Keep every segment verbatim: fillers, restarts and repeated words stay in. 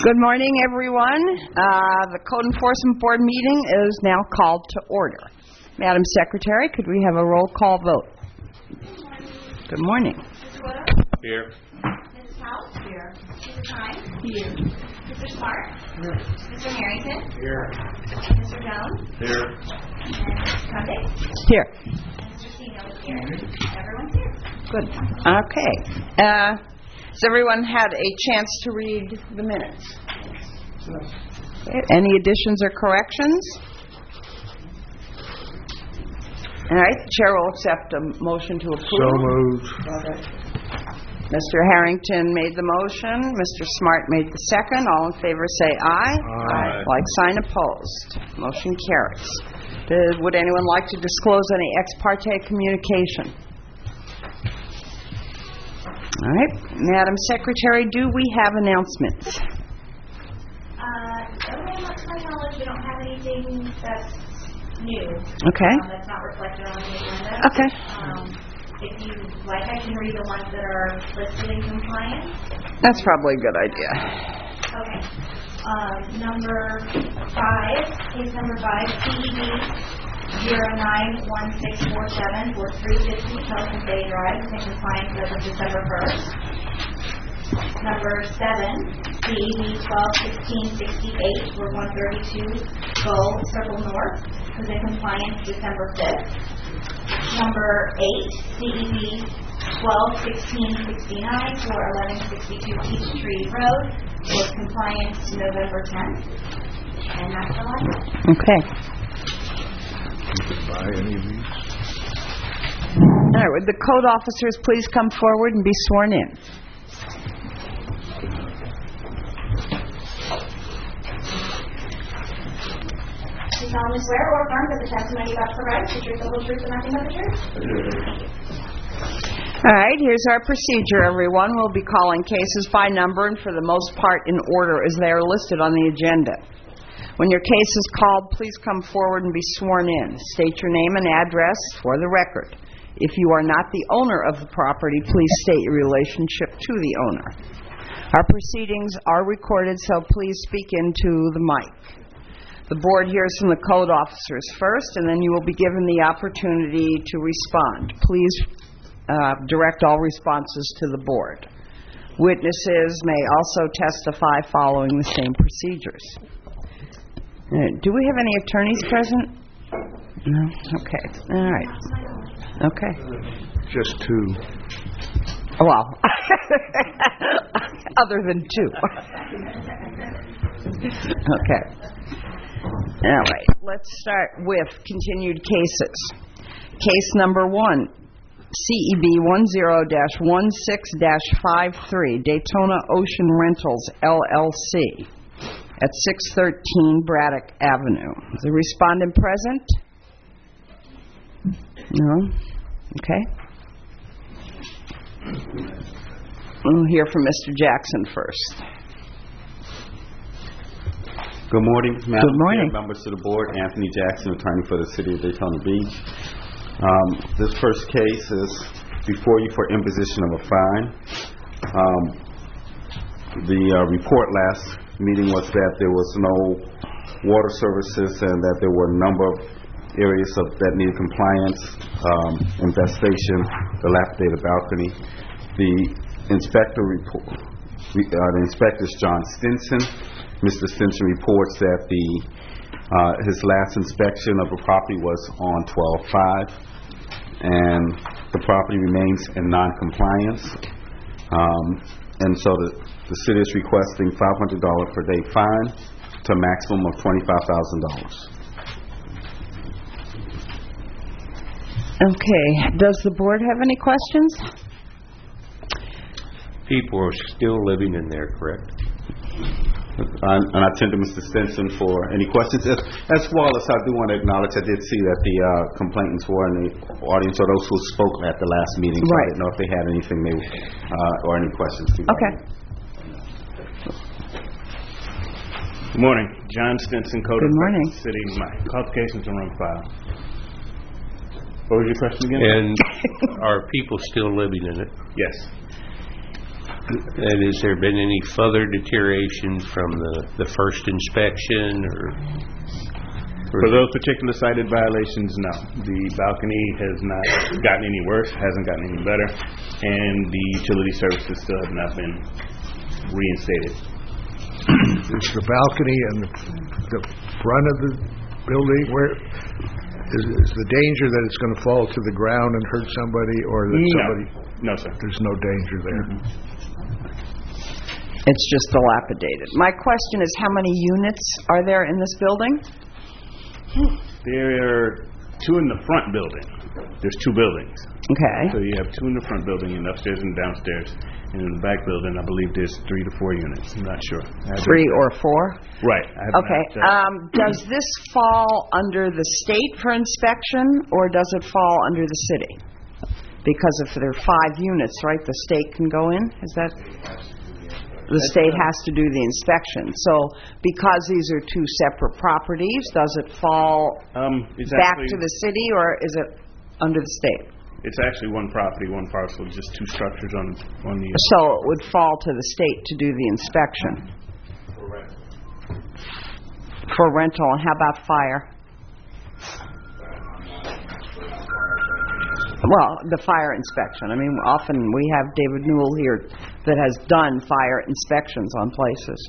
Good morning, everyone. Uh, the Code Enforcement Board meeting is now called to order. Madam Secretary, could we have a roll call vote? Good morning. Mister Wood? Here. Missus House? Here. Mister Time? Here. Mister Smart? Here. Mister Harrington? Here. Mister Jones? Here. And Mister Conde? Here. And Mister Steno is here. Everyone's here. Good. Okay. Uh, has everyone had a chance to read the minutes? Okay. Any additions or corrections? All right. The chair will accept a motion to approve. So moved. Mister Harrington made the motion. Mister Smart made the second. All in favor say aye. Aye. Like sign opposed. Motion carries. Did, would anyone like to disclose any ex parte communication? All right. Madam Secretary, do we have announcements? Uh, only much to my knowledge, we don't have anything that's new. Okay. Um, that's not reflected on the agenda. Okay. Um, if you like, I can read the ones that are listed in compliance. That's probably a good idea. Okay. Um, number five, case number five, C E B zero nine one six four seven for three fifty Pelican Bay Drive, in compliance as of December first. Number seven, C E B twelve sixteen sixty-eight for one thirty-two Gull Circle North, was in compliance December fifth. Number eight, C E B twelve sixteen sixty-nine for eleven sixty-two Peachtree Road, was compliance November tenth. And that's all I have. Okay. You can buy any of these? All right. Would the code officers please come forward and be sworn in? You solemnly swear or affirm that the testimony you about to provide is the truth, the whole truth, and nothing but the truth? All right, here's our procedure, everyone. We'll be calling cases by number and for the most part in order as they are listed on the agenda. When your case is called, please come forward and be sworn in. State your name and address for the record. If you are not the owner of the property, please state your relationship to the owner. Our proceedings are recorded, so please speak into the mic. The board hears from the code officers first, and then you will be given the opportunity to respond. Please uh, direct all responses to the board. Witnesses may also testify following the same procedures. Uh, do we have any attorneys present? No? Okay. All right. Okay. Just two. Well, other than two. Okay. All right, let's start with continued cases. Case number one, C E B ten dash sixteen dash fifty-three, Daytona Ocean Rentals, L L C, at six thirteen Braddock Avenue. Is the respondent present? No? Okay. We'll hear from Mister Jackson first. Good morning, Madam Good morning. Chair, members of the board. Anthony Jackson, attorney for the City of Daytona Beach. Um, this first case is before you for imposition of a fine. Um, the uh, report last meeting was that there was no water services and that there were a number of areas of, that needed compliance, um, infestation, dilapidated balcony. The inspector report, uh, the inspector is John Stinson. Mister Stinson reports that the uh, his last inspection of the property was on twelve five, and the property remains in non-compliance. Um, and so the, the city is requesting five hundred dollars per day fine to a maximum of twenty-five thousand dollars. Okay. Does the board have any questions? People are still living in there, correct? And, and I turn to Mister Stinson for any questions. As, as well as I do want to acknowledge, I did see that the uh, complainants were in the audience, or those who spoke at the last meeting. So right. I didn't know if they had anything they uh, or any questions. Okay. Good morning. John Stinson, Code Good morning. City. My qualifications are on file. What was your question again? And are people still living in it? Yes. And has there been any further deterioration from the, the first inspection, or? or For those particular cited violations, no. The balcony has not gotten any worse, hasn't gotten any better, and the utility services still have not been reinstated. Is the balcony and the, the front of the building, where is, is the danger that it's going to fall to the ground and hurt somebody, or that No. somebody? No, sir. There's no danger there. Mm-hmm. It's just dilapidated. My question is, how many units are there in this building? There are two in the front building. There's two buildings. Okay. So you have two in the front building, and upstairs and downstairs. And in the back building, I believe there's three to four units. I'm not sure. I Three or four? Right. I have Okay. not, uh, Um, does this fall under the state for inspection, or does it fall under the city? Because if there are five units, right, the state can go in? Is that? The state has to do the inspection. So because these are two separate properties, does it fall um, it's back actually, to the city, or is it under the state? It's actually one property, one parcel, just two structures on on the. So it would fall to the state to do the inspection. For rental, and how about fire? Well, the fire inspection. I mean, often we have David Newell here that has done fire inspections on places.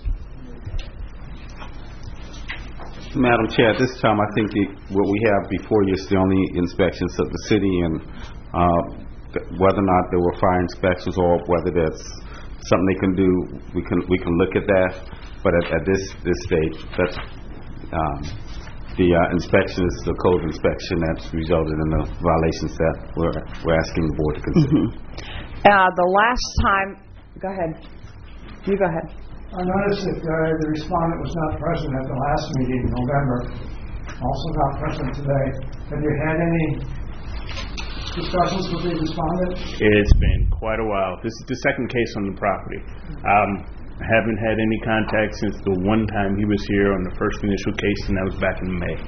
Madam Chair, at this time, I think the, what we have before you is the only inspections of the city, and uh, th- whether or not there were fire inspections or whether there's something they can do, we can we can look at that. But at, at this this stage, that's um, the uh, inspection is the code inspection that's resulted in the violations that we're we're asking the board to consider. Mm-hmm. Uh, the last time, go ahead. You go ahead. I noticed that uh, the respondent was not present at the last meeting in November, also not present today. Have you had any discussions with the respondent? It's been quite a while. This is the second case on the property. Um, I haven't had any contact since the one time he was here on the first initial case, and that was back in May.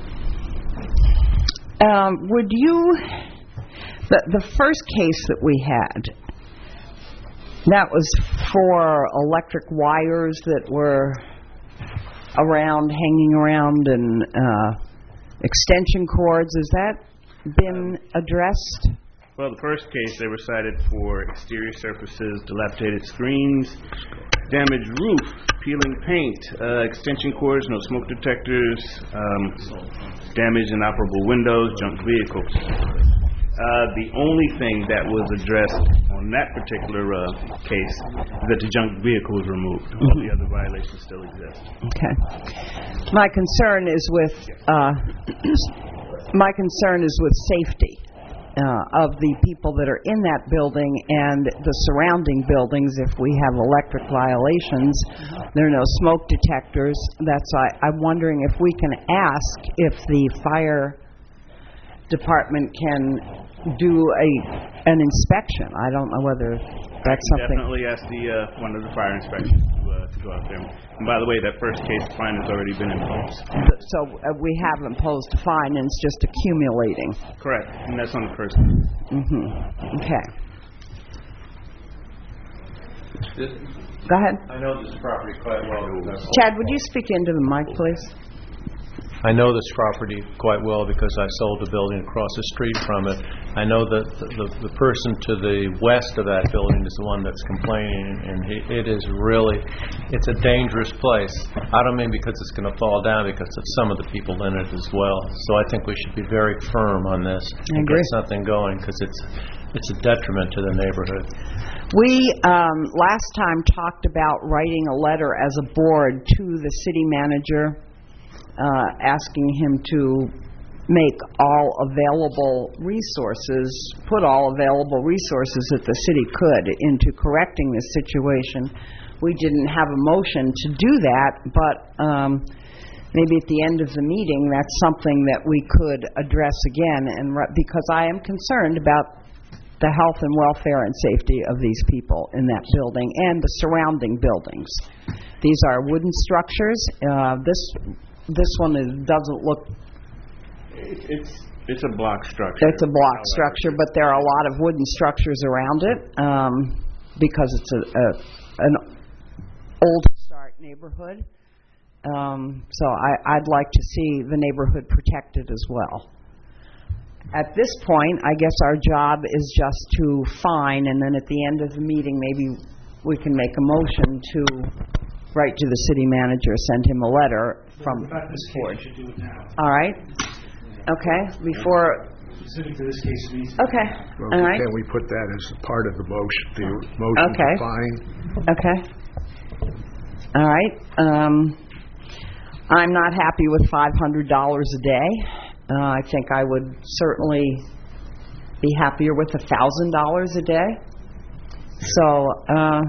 Um, would you, the, the first case that we had, that was for electric wires that were around, hanging around, and uh, extension cords. Has that been addressed? Well, the first case, they were cited for exterior surfaces, dilapidated screens, damaged roof, peeling paint, uh, extension cords, no smoke detectors, um, damaged inoperable windows, junk vehicles. Uh, the only thing that was addressed on that particular uh, case is that the junk vehicle was removed. Mm-hmm. All the other violations still exist. Okay. My concern is with uh, my concern is with safety uh, of the people that are in that building and the surrounding buildings. If we have electric violations, there are no smoke detectors. That's I, I'm wondering if we can ask if the fire department can do a an inspection. I don't know whether that's something. Definitely ask the uh, one of the fire inspectors to, uh, to go out there. And by the way, that first case fine has already been imposed. So uh, we have imposed a fine, and it's just accumulating. Correct, and that's on the first one. Mm-hmm. Okay. Go ahead. I know this property quite well. Because Chad, would you speak into the mic, please? I know this property quite well because I sold the building across the street from it. I know that the, the, the person to the west of that building is the one that's complaining, and he, it is really, it's a dangerous place. I don't mean because it's going to fall down, because of some of the people in it as well. So I think we should be very firm on this and get something going, because it's it's a detriment to the neighborhood. We um, last time talked about writing a letter as a board to the city manager, Uh, asking him to make all available resources, put all available resources that the city could into correcting this situation. We didn't have a motion to do that, but um, maybe at the end of the meeting, that's something that we could address again, and re- because I am concerned about the health and welfare and safety of these people in that building and the surrounding buildings. These are wooden structures. Uh, this This one is, doesn't look... It's it's a block structure. It's a block structure, but there are a lot of wooden structures around it um, because it's a, a an old historic neighborhood. Um, so I, I'd like to see the neighborhood protected as well. At this point, I guess our job is just to fine, and then at the end of the meeting, maybe we can make a motion to write to the city manager, send him a letter from About this the board. case, you should do it now. All right? Okay, before, Specific to this case, it needs to okay, Well, all right, Can we put that as part of the motion, the motion to Okay. fine? okay. All right, um, I'm not happy with five hundred dollars a day. Uh, I think I would certainly be happier with one thousand dollars a day. So, uh,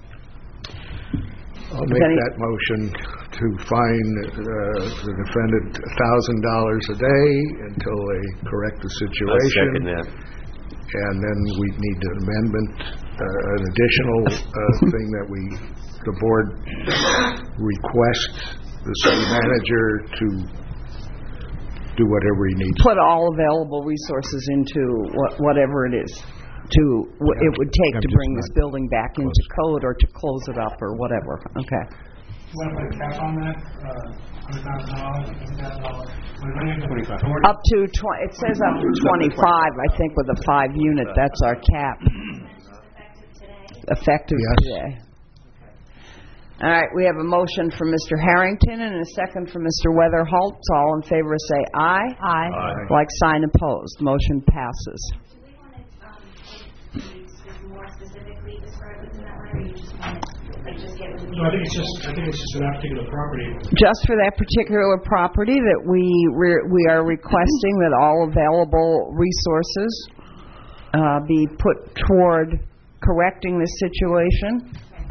I'll make any- that motion to fine uh, the defendant one thousand dollars a day until they correct the I situation. second that. And then we need an amendment, uh, an additional uh, thing that we, the board request the city manager to do whatever he needs. put all available resources into wha- whatever it is to, wh- it would take I'm to just bring this not building back into code or to close it up or whatever. Okay. You want to put a cap on that, uh, one hundred thousand dollars, one hundred thousand dollars? Twenty-five. Up to, tw- it says up to twenty-five, I think, with a five unit, that's our cap. Effective Yes. today. All right, we have a motion from Mister Harrington and a second from Mister Weatherholt. All in favor say aye. Aye. Aye. Like sign opposed. Motion passes. Do we want it, um, to more specifically described within that letter, or you just want it, like, just get with me? No, I think it's just, I think it's just for that particular property. Just for that particular property that we re- we are requesting that all available resources uh, be put toward correcting this situation.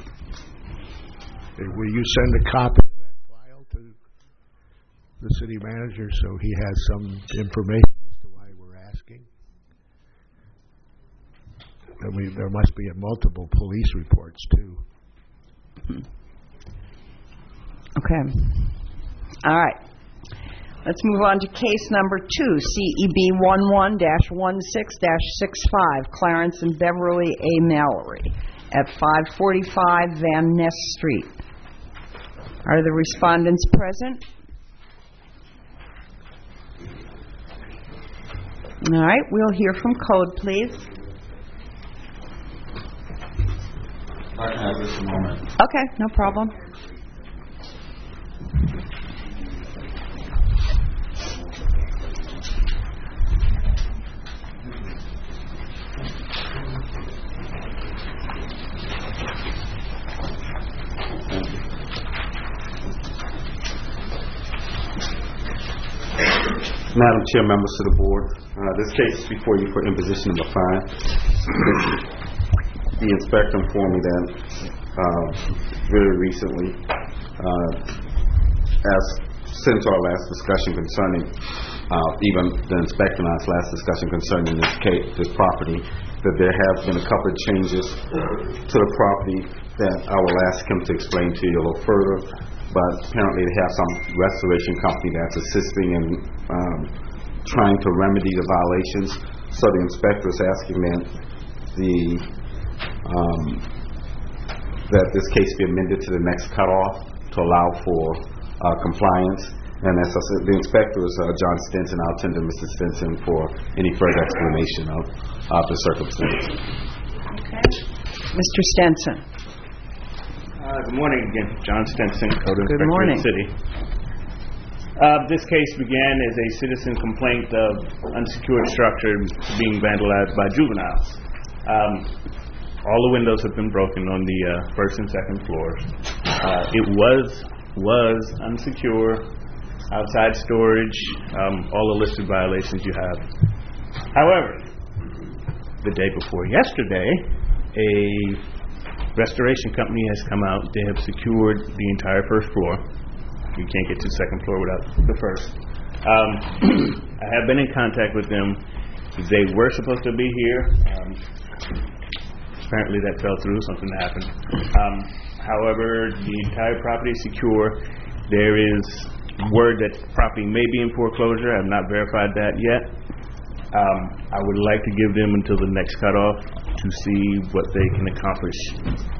Will you send a copy of that file to the city manager so he has some information as to why we're asking? And we, there must be multiple police reports too. Okay. All right. Let's move on to case number two, C E B one one dash one six dash six five, Clarence and Beverly A. Mallory at five forty-five Van Ness Street. Are the respondents present? All right, we'll hear from code, please. If I can have just a moment. Okay, no problem. Madam Chair, members of the board, uh, this case is before you for imposition of a fine. The inspector informed me that uh, very recently, uh, as since our last discussion concerning, uh, even the inspector and I's last discussion concerning this case, this property, that there have been a couple of changes to the property that I will ask him to explain to you a little further. But apparently they have some restoration company that's assisting in um, trying to remedy the violations. So the inspector is asking that the um, that this case be amended to the next cutoff to allow for uh, compliance. And as I said, the inspector is uh, John Stinson. I'll turn to Mister Stinson for any further explanation of, of the circumstances. Okay. Mister Stenson. Uh, good morning again, John Stenson, Code Good Inspector morning. of the City. Uh, this case began as a citizen complaint of unsecured structure being vandalized by juveniles. Um, all the windows have been broken on the uh, first and second floors. Uh, it was was unsecure, outside storage, um, all the listed violations you have. However, the day before yesterday, a restoration company has come out. They have secured the entire first floor. You can't get to the second floor without the first. Um, I have been in contact with them. They were supposed to be here. Um, apparently that fell through. Something happened. Um, however, the entire property is secure. There is word that the property may be in foreclosure. I have not verified that yet. Um, I would like to give them until the next cutoff to see what they can accomplish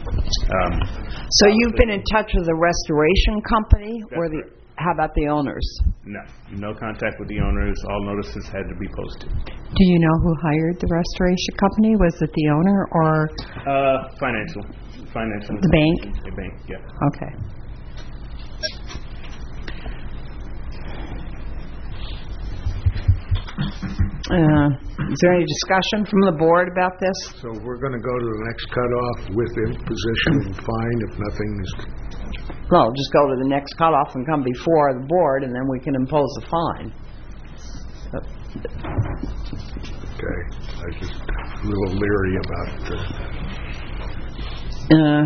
Um, So you've been in touch with the restoration company, or the, how about the owners? no, no contact with the owners. All notices had to be posted. Do you know who hired the restoration company? Was it the owner or Uh, financial, financial. the bank? The bank, yeah. Okay. Uh, is there any discussion from the board about this? So we're going to go to the next cutoff with imposition of a fine if nothing is... No, just go to the next cutoff and come before the board, and then we can impose a fine. Okay. I was just a little leery about the... Uh,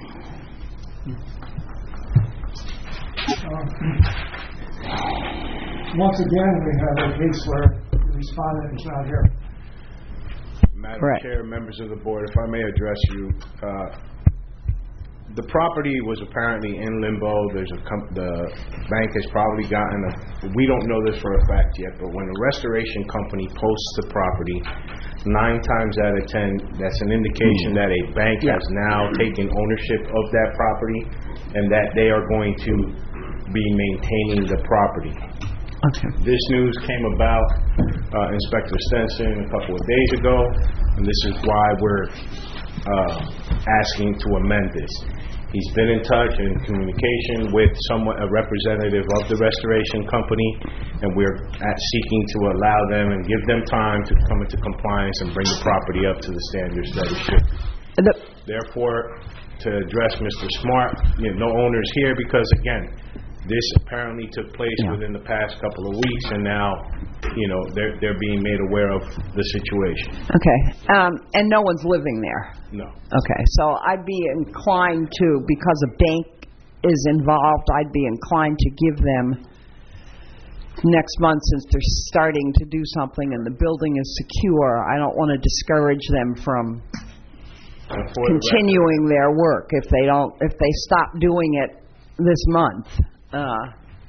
Once again, we have a case where the respondent is not here. Madam Correct. Chair, members of the board, if I may address you, uh, the property was apparently in limbo. There's a com- the bank has probably gotten a, we don't know this for a fact yet, but when a restoration company posts the property, nine times out of ten, that's an indication that a bank has now taken ownership of that property and that they are going to be maintaining the property. okay. This news came about, uh, Inspector Stenson, a couple of days ago, and this is why we're uh, asking to amend this. He's been in touch and communication with someone, a representative of the restoration company, and we're at seeking to allow them and give them time to come into compliance and bring the property up to the standards that it should. The, Therefore, to address Mister Smart, you know, no owners here because, again, this apparently took place Yeah. within the past couple of weeks, and now, you know, they're they're being made aware of the situation. okay. Um, and no one's living there. No. Okay, so I'd be inclined to, because a bank is involved, I'd be inclined to give them next month, since they're starting to do something and the building is secure. I don't want to discourage them from And for the continuing their work if they don't, if they stop doing it this month. Uh,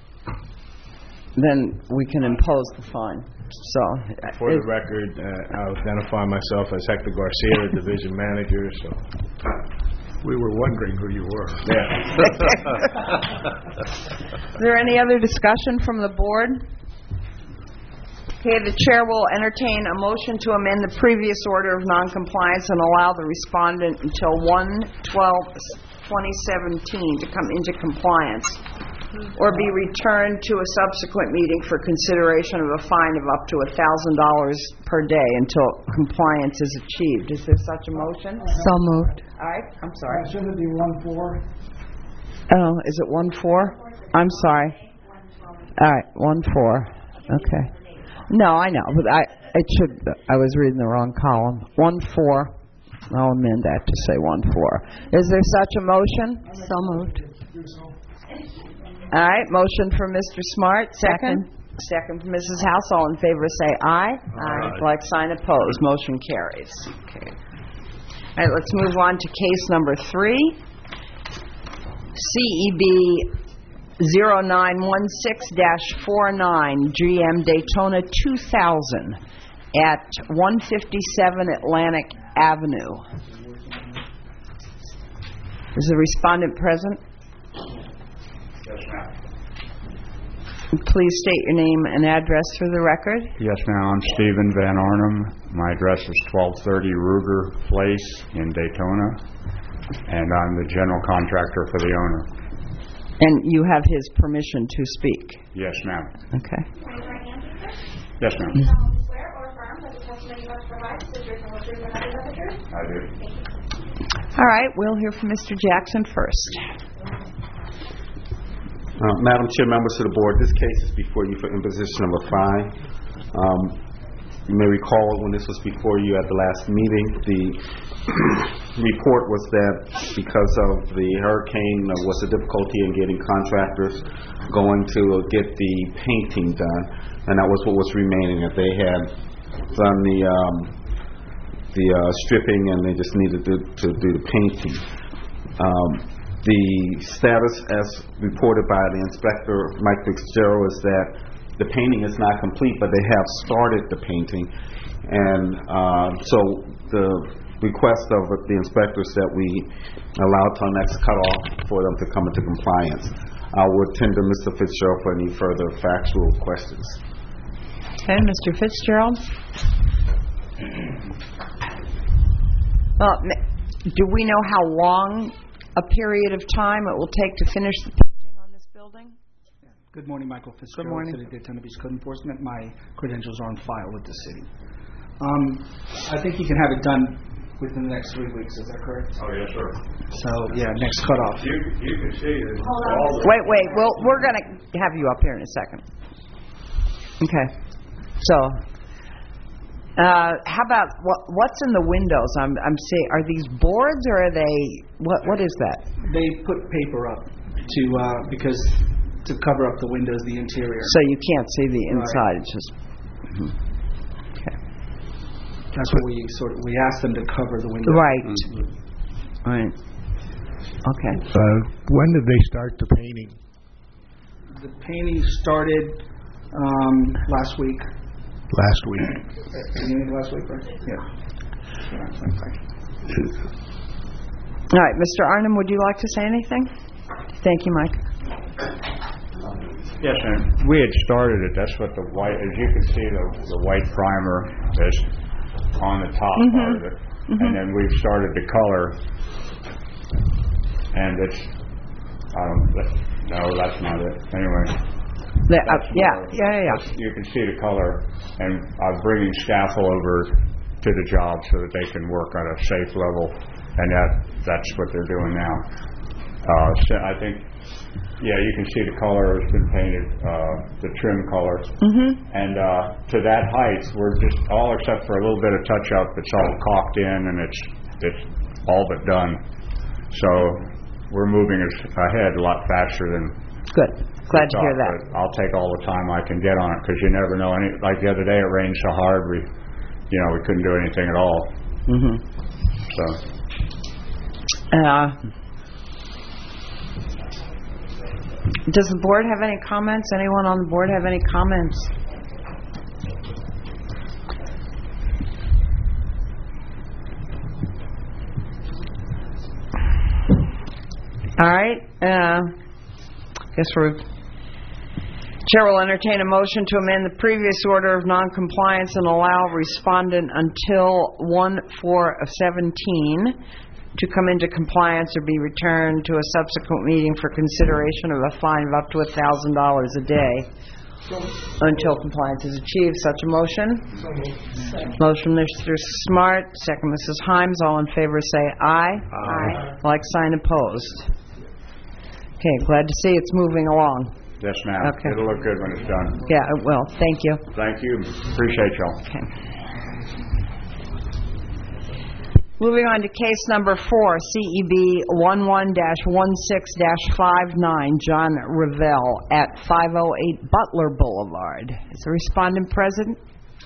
then we can impose the fine. So, record- For the it- record, uh, I identify myself as Hector Garcia, Division Manager, so, We were wondering who you were. yeah. Is there any other discussion from the board? Okay, the chair will entertain a motion to amend the previous order of noncompliance and allow the respondent until one twelve twenty seventeen to come into compliance or be returned to a subsequent meeting for consideration of a fine of up to one thousand dollars per day until compliance is achieved. Is there such a motion? So moved. All right, I'm Uh, sorry. Shouldn't it be one four? Oh, is it one four? I'm sorry. All right, one four. Okay. No, I know, but I it should. I was reading the wrong column. One four. I'll amend that to say one four. Is there such a motion? So moved. All right, motion for Mister Smart. Second. Second for Missus House. All in favor, say aye. Aye. Like sign opposed. Motion carries. Okay. All right, let's move on to case number three. C E B zero nine one six dash four nine G M Daytona two thousand at one fifty-seven Atlantic Avenue. Is the respondent present? Yes, ma'am. Please state your name and address for the record. Yes, ma'am. I'm Stephen Van Arnhem. My address is twelve thirty Ruger Place in Daytona, and I'm the general contractor for the owner. And you have his permission to speak. Yes, ma'am. Okay. Yes, ma'am. Swear or affirm that the testimony you must provide is the truth and the truth and nothing but the truth? I do. All right, we'll hear from Mister Jackson first. Uh, Madam Chair, members of the board, this case is before you for imposition of a fine. Um, You may recall when this was before you at the last meeting, the report was that because of the hurricane, there was a difficulty in getting contractors going to get the painting done, and that was what was remaining. That they had done the um, the uh, stripping, and they just needed to, to do the painting. Um, the status, as reported by the inspector, Mike Fitzgerald, is that the painting is not complete, but they have started the painting, and uh, so the request of the inspectors that we allow till next cutoff for them to come into compliance. I will tender Mister Fitzgerald for any further factual questions. Okay, Mister Fitzgerald? Well, do we know how long a period of time it will take to finish the painting on this building? Good morning, Michael Fitzgerald. Good morning. City of Daytona Beach Code Enforcement. My credentials are on file with the city. Um, I think you can have it done within the next three weeks. Is that correct? Oh, yes, sir. So, yeah, next cutoff. You, you can see it. Hold on. Wait, wait. Well, we're going to have you up here in a second. Okay. So, uh, how about what, what's in the windows? I'm, I'm seeing. Are these boards or are they? What, what is that? They put paper up to uh, because to cover up the windows, the interior. So you can't see the inside. Right. It's just. Mm-hmm. Okay. That's what we sort of we asked them to cover the windows. Right. Mm-hmm. Right. Okay. Uh, when did they start the painting? The painting started um, last week. Last week. Beginning of last week, right? Yeah. All right, Mister Arnhem, would you like to say anything? Thank you, Mike. Yes, and we had started it. That's what the white, as you can see, the, the white primer is on the top Mm-hmm. part of it. Mm-hmm. And then we've started the color. And it's, I don't, no, that's not it. Anyway. The, uh, yeah, more, yeah, yeah, yeah. You can see the color. And I'm bringing scaffold over to the job so that they can work on a safe level. And that that's what they're doing now. Uh, so I think, yeah, you can see the color has been painted, uh, the trim color. Mm-hmm. And uh, to that height, we're just, all except for a little bit of touch-up, it's all caulked in and it's it's all but done. So we're moving ahead a lot faster than... Good. Glad to hear that. But I'll take all the time I can get on it because you never know. Any, like the other day, it rained so hard, we, you know, we couldn't do anything at all. Mm-hmm. So... Uh, does the board have any comments? Anyone on the board have any comments? All right. Uh, guess we're. Chair will entertain a motion to amend the previous order of noncompliance and allow respondent until one four of seventeen to come into compliance or be returned to a subsequent meeting for consideration of a fine of up to one thousand dollars a day until compliance is achieved. Such a motion? Motion, Mister Smart. Second, Missus Himes. All in favor say aye. Aye. Like sign opposed. Okay, glad to see it's moving along. Yes, ma'am. Okay. It'll look good when it's done. Yeah, it will. Thank you. Thank you. Appreciate y'all. Okay. Moving on to case number four, C E B one one dash one six dash five nine, John Revelle at five oh eight Butler Boulevard. Is the respondent present?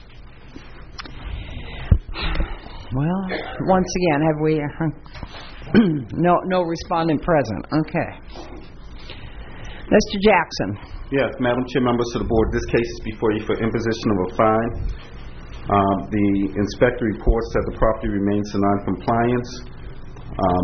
Well, once again, have we... Uh, no, no respondent present. Okay. Mister Jackson. Yes, Madam Chair, members of the board, this case is before you for imposition of a fine. Um, the inspector reports that the property remains in noncompliance. Um,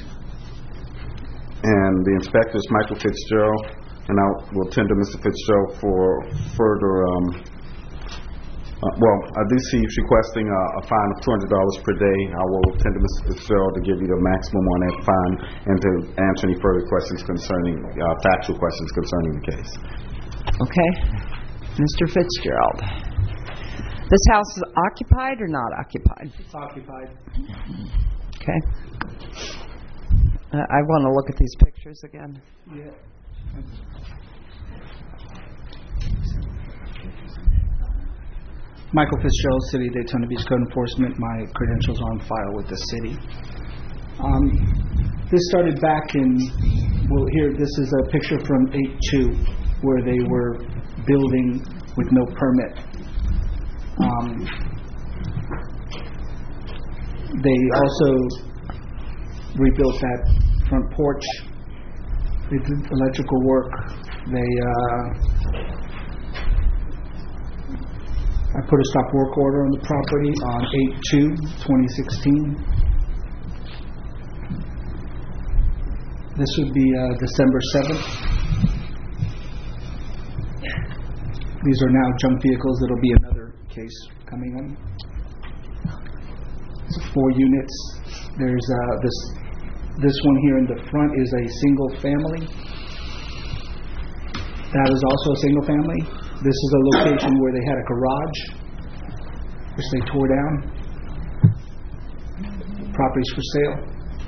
and the inspector is Michael Fitzgerald, and I will tender Mister Fitzgerald for further, um, uh, well, I do see he's requesting a, a fine of two hundred dollars per day. I will tender Mister Fitzgerald to give you the maximum on that fine and to answer any further questions concerning, uh, factual questions concerning the case. Okay. Mister Fitzgerald. This house is occupied or not occupied? It's occupied. Okay. Uh, I want to look at these pictures again. Yeah. Michael Fitzgerald, City of Daytona Beach Code Enforcement. My credentials are on file with the city. Um, this started back in, well, here, this is a picture from eight two where they were building with no permit. Um, they also rebuilt that front porch. They did electrical work. They, uh, I put a stop work order on the property on eight two twenty sixteen. This would be uh, December seventh. These are now junk vehicles. It'll be another case coming in. So four units. There's uh, this this one here in the front is a single family. That is also a single family. This is a location where they had a garage, which they tore down. Properties for sale.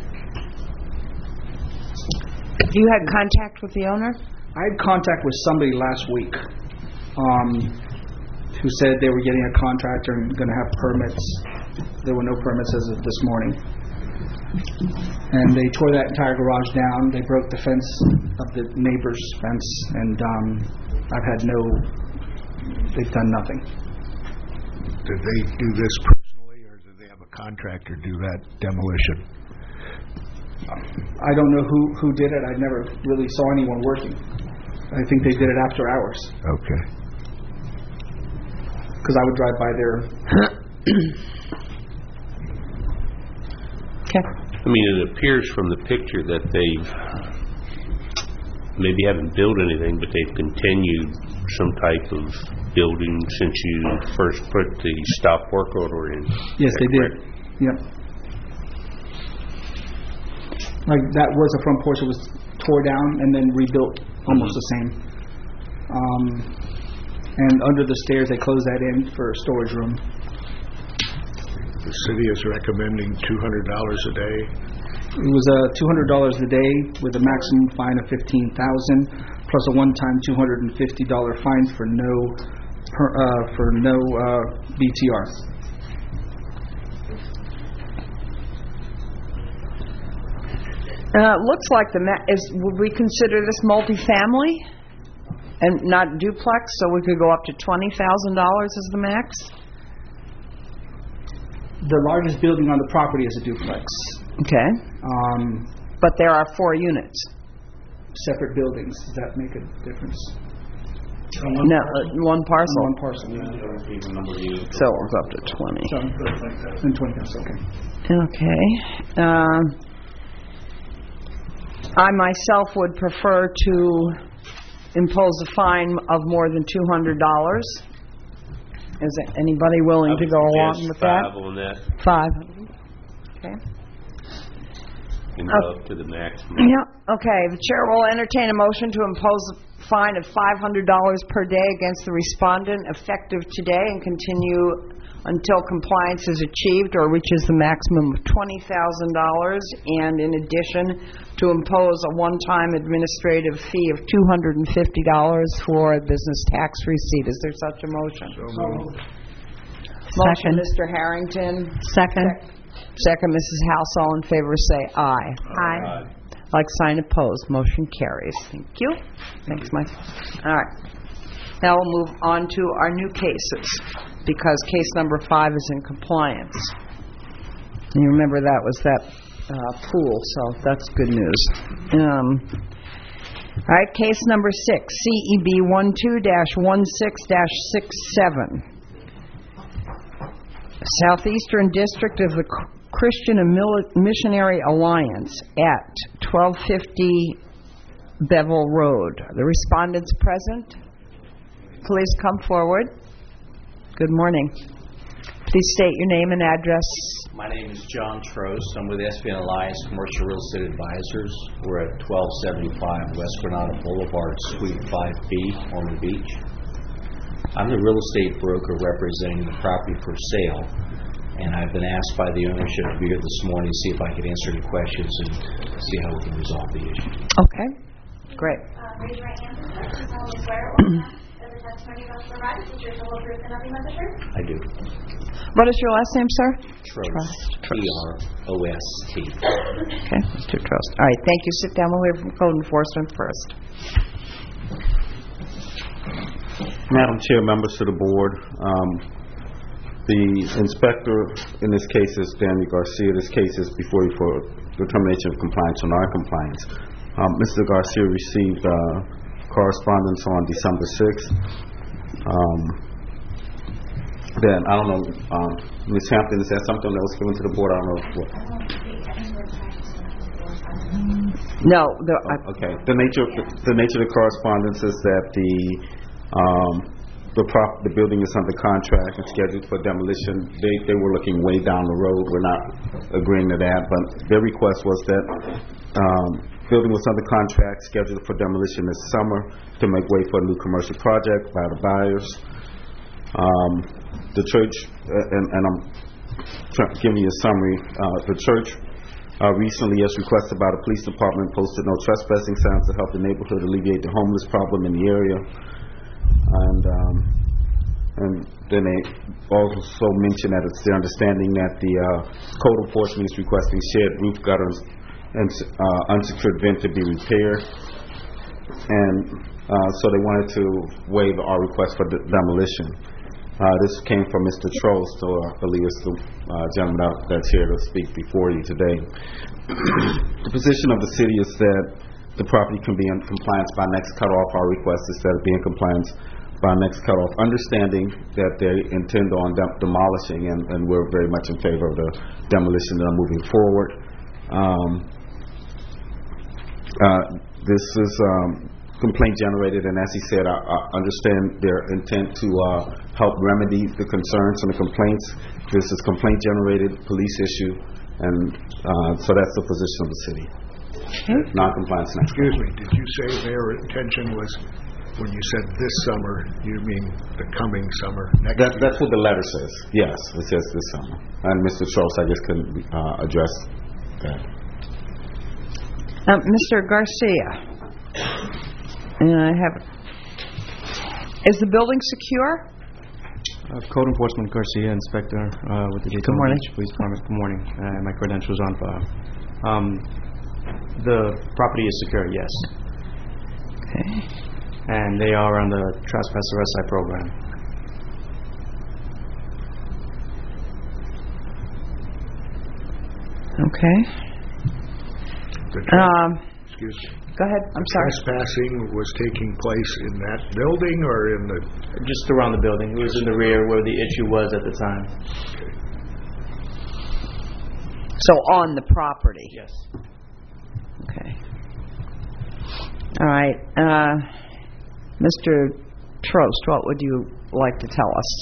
You had contact with the owner? I had contact with somebody last week um, who said they were getting a contractor and going to have permits. There were no permits as of this morning. And they tore that entire garage down. They broke the fence of the neighbor's fence, and um, I've had no, they've done nothing. Did they do this personally, or did they have a contractor do that demolition? I don't know who, who did it. I never really saw anyone working. I think they did it after hours. Okay. Because I would drive by there. Okay. I mean, it appears from the picture that they've maybe haven't built anything, but they've continued some type of building since you first put the stop work order in. Yes, they did. Yep. Like that was a front porch that was tore down and then rebuilt almost the same. Um, and under the stairs, they closed that in for a storage room. The city is recommending two hundred dollars a day. It was uh, two hundred dollars a day with a maximum fine of fifteen thousand dollars plus a one-time two hundred fifty dollars fine for no per, uh, for no uh, B T R. Uh, looks like the ma- is. Would we consider this multifamily and not duplex? So we could go up to twenty thousand dollars as the max. The largest building on the property is a duplex. Okay. Um, but there are four units. Separate buildings. Does that make a difference? One no, parcel? Uh, one parcel. One parcel. Yeah. So it was up to twenty. So, and twenty. That's okay. Okay. Um, I myself would prefer to impose a fine of more than two hundred dollars. Is anybody willing to go along with that? Five on that. Five. Okay. And go up to the maximum. Yeah. Okay. The chair will entertain a motion to impose a fine of five hundred dollars per day against the respondent, effective today, and continue until compliance is achieved or reaches the maximum of twenty thousand dollars, and in addition to impose a one-time administrative fee of two hundred fifty dollars for business tax receipt. Is there such a motion? So moved. Motion, Mister Harrington. Second. Second, Missus House. All in favor say aye. Aye. Like sign opposed. Motion carries. Thank you. Thanks, Mike. All right. Now we'll move on to our new cases, because case number five is in compliance. And you remember that was that uh, pool, so that's good news. Um, all right, case number six, C E B one two dash one six dash six seven. Southeastern District of the Christian and Missionary Alliance at twelve fifty Bevel Road. Are the respondents present? Please come forward. Good morning. Please state your name and address. My name is John Trost. I'm with S B N Alliance Commercial Real Estate Advisors. We're at twelve seventy-five West Granada Boulevard, Suite five B, Ormond Beach. I'm the real estate broker representing the property for sale, and I've been asked by the ownership to be here this morning to see if I could answer any questions and see how we can resolve the issue. Okay, great. Uh, raise your right hand, please. You solemnly swear or affirm that the testimony you must provide is the truth, the whole truth, and nothing but the truth? I do. What is your last name, sir? Trost. T R O S T. Okay, Mister Trost. All right, thank you. Sit down. We'll hear from Code Enforcement first. Madam Chair, members of the board, um, the inspector in this case is Daniel Garcia. This case is before you for determination of compliance or non-compliance. Um, Mister Garcia received uh, correspondence on December sixth. Um, then, I don't know, um, Miz Hampton, is that something that was given to the board? I don't know what. No, the, I, Okay. The nature of the, the nature of the correspondence is that the um, the prop the building is under contract and scheduled for demolition. They they were looking way down the road. We're not agreeing to that, but their request was that um, building was under contract, scheduled for demolition this summer to make way for a new commercial project by the buyers. Um, the church, uh, and, and I'm trying to give you a summary. Uh, the church. Uh, recently, as requested by the police department, posted no trespassing signs to help the neighborhood alleviate the homeless problem in the area. And um, and then they also mentioned that it's their understanding that the uh, code enforcement is requesting shared roof gutters and uh, unsecured vent to be repaired. And uh, so they wanted to waive our request for de- demolition. Uh, this came from Mister Trost, so I believe it's the uh, gentleman out that's here to speak before you today. The position of the city is that the property can be in compliance by next cutoff. Our request is that it be in compliance by next cutoff, understanding that they intend on dem- demolishing, and, and we're very much in favor of the demolition that are moving forward. Um, uh, this is um, complaint generated, and as he said, I, I understand their intent to uh, help remedy the concerns and the complaints. This is complaint generated, police issue, and uh, so that's the position of the city. Non-compliance next. Excuse me, did you say their intention was, when you said this summer, you mean the coming summer, next that, year? That's what the letter says. Yes, it says this summer. And Mister Schultz, I just couldn't uh, address that. um, Mister Garcia. And I have. Is the building secure? Uh, Code Enforcement Garcia, Inspector uh, with the Daytona Good morning. Beach Police Department. Good morning. Uh, my credentials on file. Um, the property is secure, yes. Okay. And they are on the trespass arrest site program. Okay. The tra- Um, excuse me. go ahead. I'm sorry. Trespassing was taking place in that building or in the... Just around the building. It was in the rear where the issue was at the time. Okay. So on the property. Yes. Okay. All right. Uh, Mister Trost, what would you like to tell us?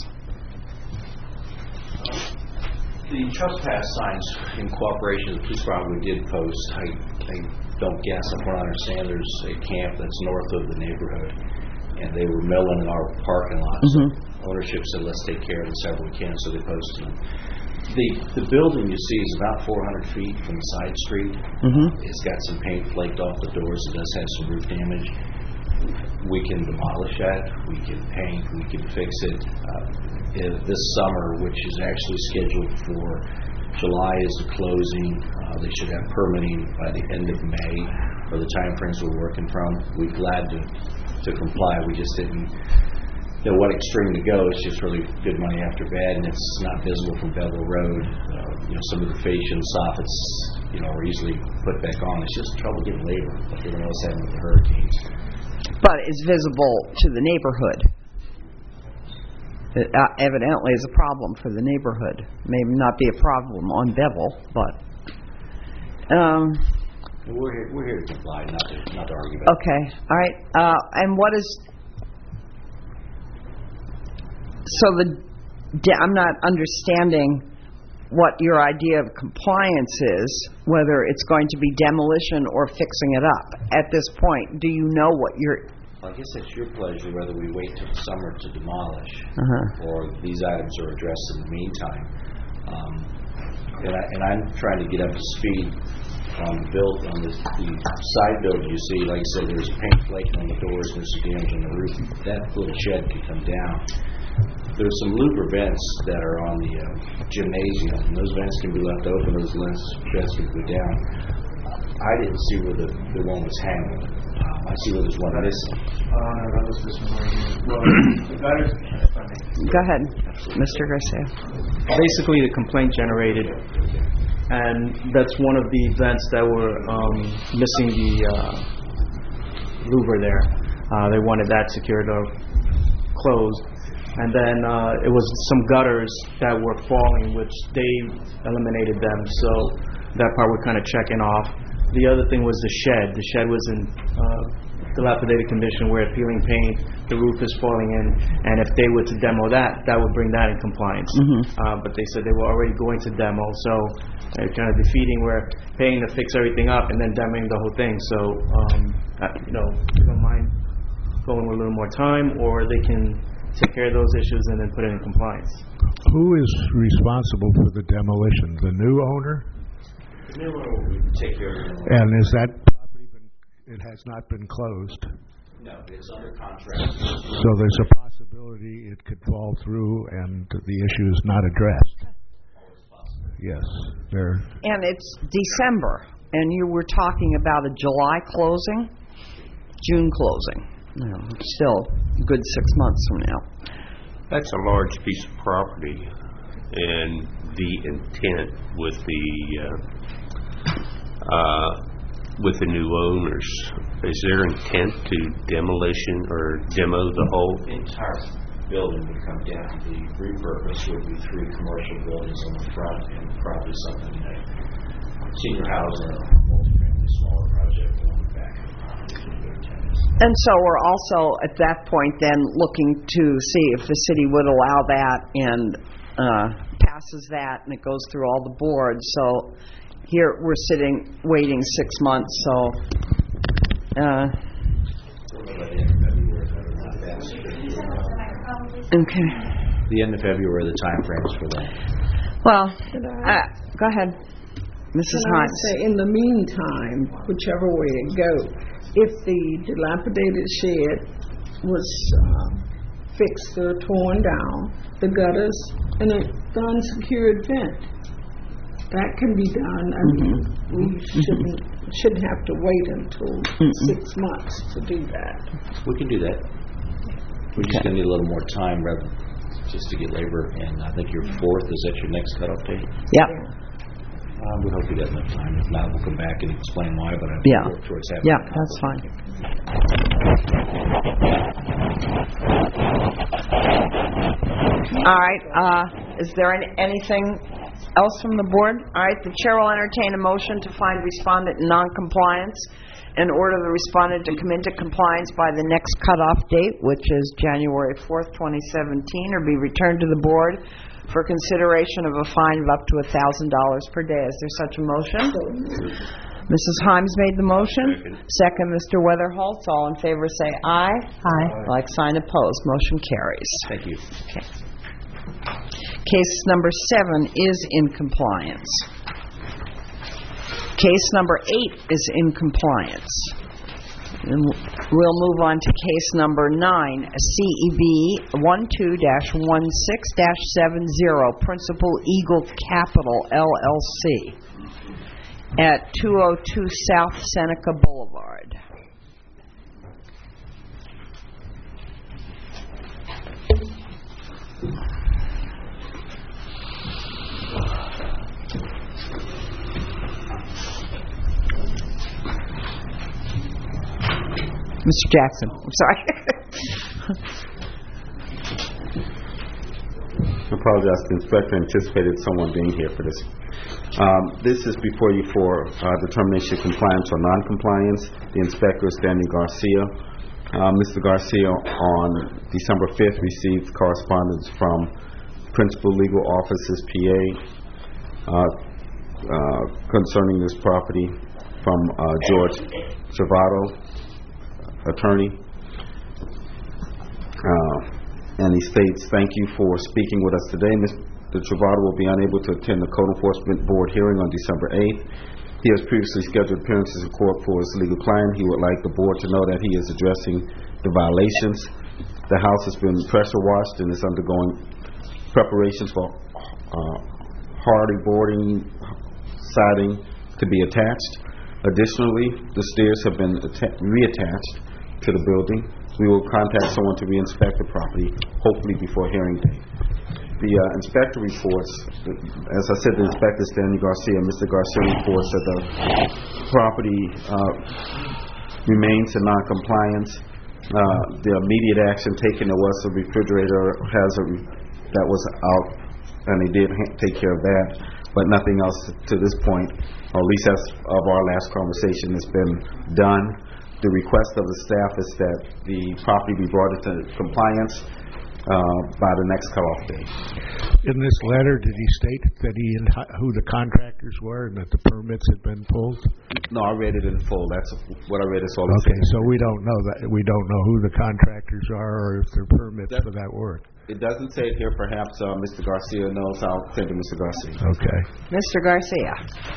The trespass signs, in cooperation with the police department, we did post. I, I don't guess, I don't understand, there's a camp that's north of the neighborhood, and they were milling in our parking lot. Mm-hmm. So ownership said, let's take care of this however we can, so they posted them. The, the building you see is about four hundred feet from the side street. Mm-hmm. It's got some paint flaked off the doors. It does have some roof damage. We can demolish that. We can paint. We can fix it. Uh, this summer, which is actually scheduled for July, is the closing. Uh, they should have permitting by the end of May, or the time frames we're working from. We're glad to to comply. We just didn't know what extreme to go. It's just really good money after bad, and it's not visible from Bevel Road. Uh, you know, some of the fascia and soffits, you know, are easily put back on. It's just trouble getting labor, like everyone else had with the hurricanes. But it's visible to the neighborhood. It uh, evidently is a problem for the neighborhood. Maybe not be a problem on Bevel, but. Um, we're here. We're here to comply, not to not to argue about. Okay. All right. Uh, and what is? So the, I'm not understanding what your idea of compliance is, whether it's going to be demolition or fixing it up. At this point, do you know what your... I guess it's your pleasure whether we wait till the summer to demolish, uh-huh. or these items are addressed in the meantime. Um, and, I, and I'm trying to get up to speed on the build, on the, the side building you see. Like I said, there's paint flaking on the doors, there's some damage on the roof. That little shed could come down. There's some louver vents that are on the uh, gymnasium, and those vents can be left open, those vents can go down. I didn't see where the, the one was hanging. Um, I see where there's one missing. Uh, no, that was this one right here. Well, the gutters, Go ahead, Mister Garcia. Basically, the complaint generated, and that's one of the vents that were um, missing the uh, louver there. Uh, they wanted that secured or closed. And then uh, it was some gutters that were falling, which they eliminated them. So that part we're kind of checking off. The other thing was the shed. The shed was in uh, dilapidated condition where peeling paint, the roof is falling in, and if they were to demo that, that would bring that in compliance. Mhm. Uh, but they said they were already going to demo, so uh, kind of defeating where paying to fix everything up and then demoing the whole thing. So, um, uh, you know, they don't mind going with a little more time, or they can take care of those issues and then put it in compliance. Who is responsible for the demolition? The new owner? The new owner will take care of it. And is that property been, it has not been closed? No, it's under contract. So there's a possibility it could fall through and the issue is not addressed? Yes. There. And it's December, and you were talking about a July closing, June closing. You know, still a good six months from now. That's a large piece of property, and the intent with the uh, uh, with the new owners, is there intent to demolition or demo the whole? The entire building would come down. The repurpose would be three commercial buildings on the front and probably something like senior housing or multifamily smaller project along the back. And so we're also at that point then looking to see if the city would allow that and uh, passes that, and it goes through all the boards. So here we're sitting waiting six months. So uh, okay. The end of February, the time frames for that. Well, uh, go ahead, Missus Can I Hines. say, in the meantime, whichever way it goes, if the dilapidated shed was uh, fixed or torn down, the gutters, and an unsecured vent, that can be done. I mean, Mm-hmm. we shouldn't shouldn't have to wait until Mm-mm. six months to do that. We can do that. We're just going to need a little more time, rather, just to get labor. And I think your fourth, is that your next cutoff date? Yep. Um, we hope we got enough time. If not, we'll come back and explain why. But I Yeah. work towards having. Yeah, that's fine. All right. Uh, is there any, anything else from the board? All right. The chair will entertain a motion to find respondent in noncompliance and order the respondent to come into compliance by the next cutoff date, which is January fourth, twenty seventeen, or be returned to the board for consideration of a fine of up to one thousand dollars per day. Is there such a motion? Missus Himes made the motion. Second, Mister Weatherholtz. All in favor say aye. Aye. Like sign opposed. Motion carries. Thank you. Okay. Case number seven is in compliance. Case number eight is in compliance. And we'll move on to case number nine, C E B one two dash one six dash seven zero, Principal Eagle Capital, L L C, at two oh two South Seneca Boulevard. Mister Jackson, I'm sorry. I apologize. The inspector anticipated someone being here for this. Um, this is before you for uh, determination of compliance or non-compliance. The inspector is Daniel Garcia. Uh, Mister Garcia on December fifth received correspondence from Principal Legal Offices, P A, uh, uh, concerning this property from uh, George Travado, attorney. Uh, and he states, thank you for speaking with us today. Mister Travado will be unable to attend the Code Enforcement Board hearing on December eighth. He has previously scheduled appearances in court for his legal client. He would like the board to know that he is addressing the violations. The house has been pressure washed and is undergoing preparations for uh, hardy boarding, siding to be attached. Additionally, the stairs have been atta- reattached to the building. We will contact someone to re-inspect the property, hopefully before hearing date. The uh, inspector reports, as I said, the inspector is Daniel Garcia. Mister Garcia reports that the property uh, remains in non-compliance. Uh, the immediate action taken, there was a refrigerator hazard that was out, and they did ha- take care of that. but nothing else to this point, or at least as of our last conversation, has been done. The request of the staff is that the property be brought into compliance uh, by the next cutoff date. In this letter, did he state that he and who the contractors were and that the permits had been pulled? No, I read it in full. That's what I read. Is all. Okay, so we don't know that. We don't know who the contractors are or if they're permits that, for that work. It doesn't say it here. Perhaps uh, Mister Garcia knows. I'll send to Mister Garcia. Okay. Mister Garcia.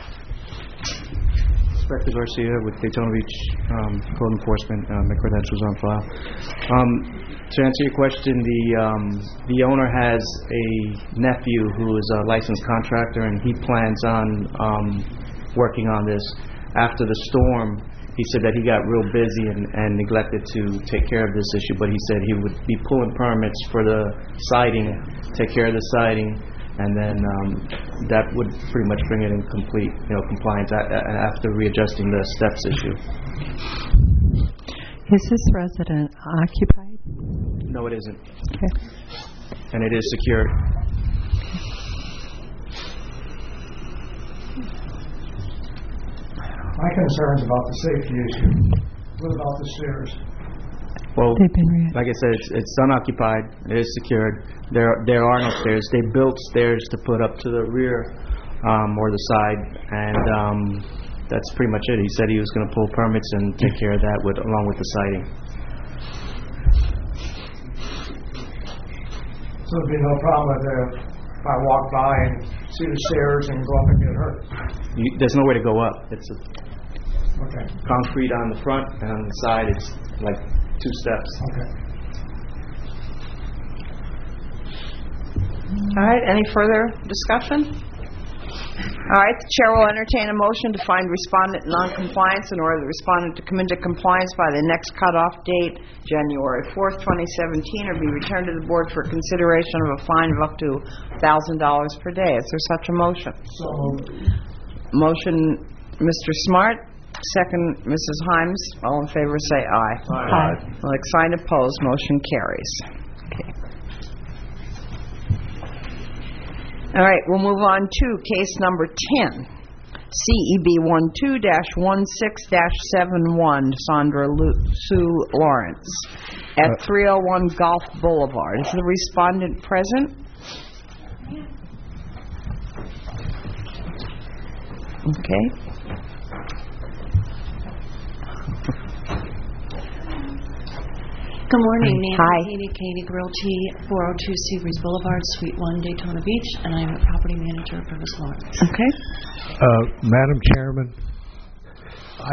Inspector Garcia with Daytona Beach um, Code Enforcement. Uh, my credentials on file. Um, to answer your question, the um, the owner has a nephew who is a licensed contractor, and he plans on um, working on this. After the storm, he said that he got real busy and, and neglected to take care of this issue, but he said he would be pulling permits for the siding, take care of the siding, and then um, that would pretty much bring it in complete, you know, compliance a- a- after readjusting the steps issue. Is this resident occupied? No, it isn't. Okay. And it is secured. My concern's about the safety issue. What about the stairs? Well, They've been re- like I said, it's, it's unoccupied. It is secured. There, there are no stairs. They built stairs to put up to the rear um, or the side, and um, that's pretty much it. He said he was going to pull permits and take care of that with, along with the siding. So there'd be no problem if uh, if I walk by and see the stairs and go up and get hurt. You, there's no way to go up. It's a Okay. concrete on the front, and on the side it's like two steps. Okay. All right, any further discussion? All right, the chair will entertain a motion to find respondent in noncompliance and order the respondent to come into compliance by the next cutoff date, January fourth, twenty seventeen, or be returned to the board for consideration of a fine of up to one thousand dollars per day. Is there such a motion? So moved. Motion, Mister Smart. Second, Missus Himes. All in favor say aye. Aye. Like sign opposed, motion carries. Okay. All right, we'll move on to case number ten, C E B twelve dash sixteen dash seventy-one, Sandra Lu- Sue Lawrence, at Uh, three oh one Gulf Boulevard. Is the respondent present? Okay. Good morning, Nancy Hi. Katie, Koenig Realty, four oh two Seabreeze Boulevard, Suite one, Daytona Beach, and I am a property manager for Miz Lawrence. Okay. Uh, Madam Chairman, I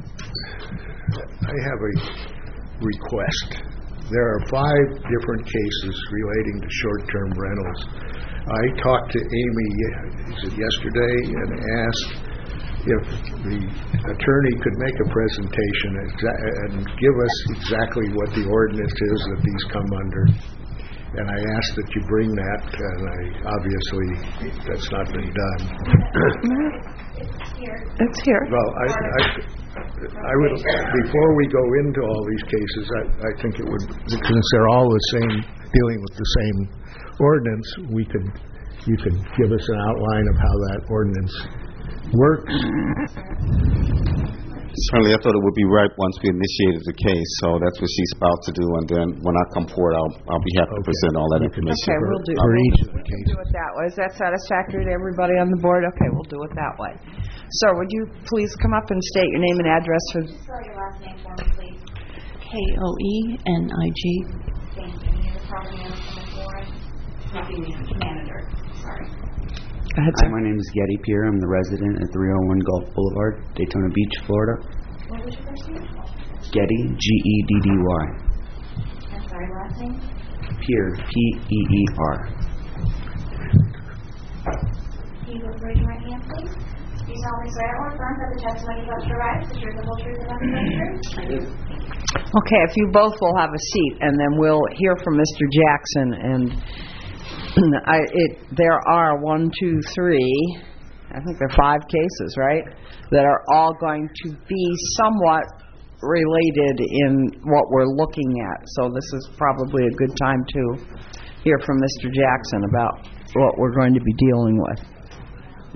I have a request. There are five different cases relating to short-term rentals. I talked to Amy is it yesterday and asked if the attorney could make a presentation exa- and give us exactly what the ordinance is that these come under. And I asked that you bring that, and I obviously that's not been done. It's here. Well, I, I, I would before we go into all these cases, I, I think it would, since they're all the same, dealing with the same ordinance, we could you could give us an outline of how that ordinance works. Certainly, I thought it would be right once we initiated the case, so that's what she's about to do, and then when I come forward, I'll, I'll be happy to present all that information. Okay, we'll do, For each we'll, of the we can do it that way. Is that satisfactory to everybody on the board? Okay, we'll do it that way. Sir, would you please come up and state your name and address for... Spell your last name for me, please. K O E N I G. Thank you. And you're the property owner from the board? Property manager, sorry. Go ahead, Hi, my name is Getty Pierre. I'm the resident at three oh one Gulf Boulevard, Daytona Beach, Florida. What was your first name? Getty, G E D D Y. I'm sorry, last name? Pierre, P E E R. Can you raise your right hand, please? Do you solemnly swear or affirm that the testimony you about to provide is the truth, the whole truth, and nothing but the truth? I do. Okay, if you both will have a seat, and then we'll hear from Mister Jackson. And I, it, there are one, two, three, I think there are five cases, right, that are all going to be somewhat related in what we're looking at. So this is probably a good time to hear from Mister Jackson about what we're going to be dealing with.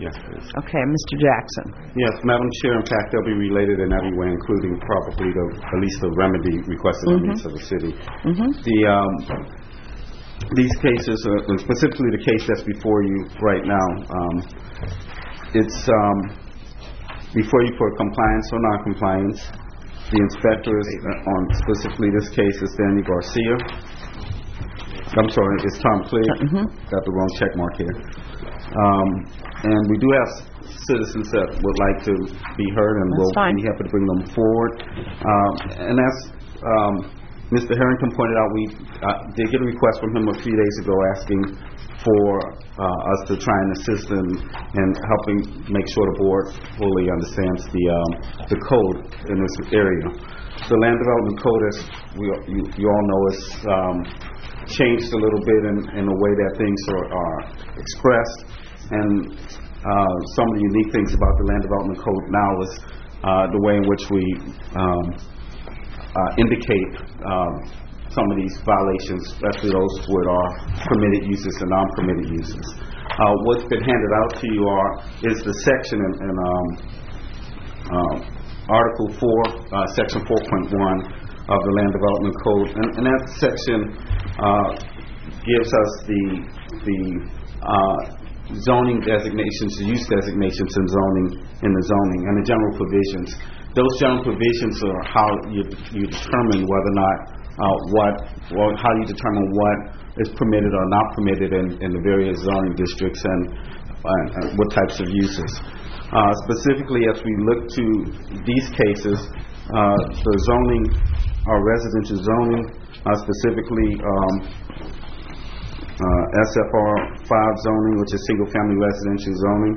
Yes, please. Okay, Mister Jackson. Yes, Madam Chair, in fact, they'll be related in every way, including probably the, at least the remedy requested on Mhm. each of the city. Mhm. The, um, these cases, uh, and specifically the case that's before you right now, um, it's um, before you for compliance or non-compliance. The inspector is uh, on specifically this case is Daniel Garcia. I'm sorry, it's Tom Clear. Mhm. Got the wrong check mark here. Um, and we do have citizens that would like to be heard, and That's we'll fine. be happy to bring them forward. Um, and as um, Mister Harrington pointed out, we uh, did get a request from him a few days ago asking for uh, us to try and assist in, in helping make sure the board fully understands the um, the code in this area. The land development code, as we you, you all know, is um, changed a little bit in, in the way that things are, are expressed, and uh, some of the unique things about the land development code now is uh, the way in which we um, uh, indicate um, some of these violations, especially those with our permitted uses and non-permitted uses. Uh, what's been handed out to you are is the section in, in um, um, Article four, uh, Section four point one of the Land Development Code, and, and that section uh, gives us the the uh, zoning designations, the use designations in zoning in the zoning, and the general provisions. Those general provisions are how you you determine whether or not uh, what well how you determine what is permitted or not permitted in, in the various zoning districts and, uh, and what types of uses. Uh, specifically, as we look to these cases, uh, the zoning, our residential zoning, uh, specifically um, uh, S F R five zoning, which is single-family residential zoning,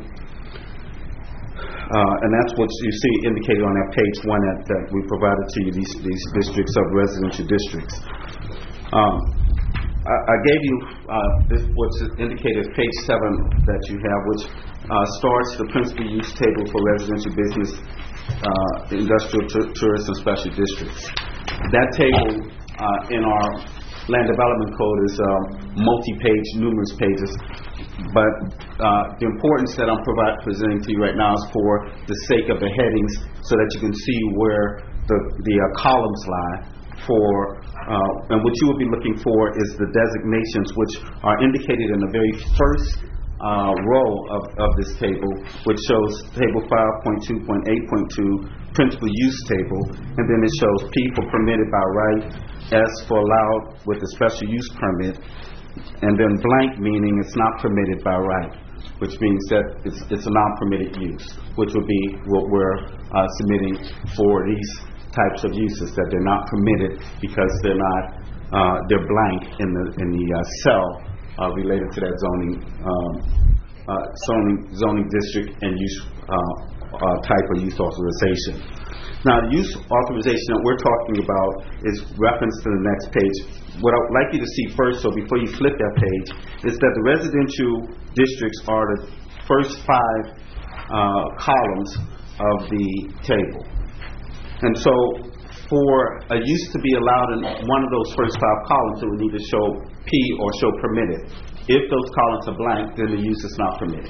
uh, and that's what you see indicated on that page one that, that we provided to you. These these districts of residential districts. Um, I, I gave you uh, this, what's indicated as page seven that you have, which uh, starts the principal use table for residential business, uh, industrial, t- tourist, and special districts. That table uh, in our land development code is um, multi-page, numerous pages, but uh, the importance that I'm provide, presenting to you right now is for the sake of the headings, so that you can see where the, the uh, columns lie for, uh, and what you will be looking for is the designations which are indicated in the very first uh, row of, of this table, which shows table five point two point eight point two, principal use table, and then it shows P for permitted by right, S for allowed with a special use permit, and then blank meaning it's not permitted by right, which means that it's, it's a non-permitted use, which would be what we're uh, submitting for these types of uses, that they're not permitted because they're not uh, they're blank in the in the uh, cell uh, related to that zoning um, uh, zoning zoning district and use uh, uh, type of use authorization. Now, the use authorization that we're talking about is referenced to the next page. What I would like you to see first, so before you flip that page, is that the residential districts are the first five uh, columns of the table. And so, for a use to be allowed in one of those first five columns, it would need to show P or show permitted. If those columns are blank, then the use is not permitted.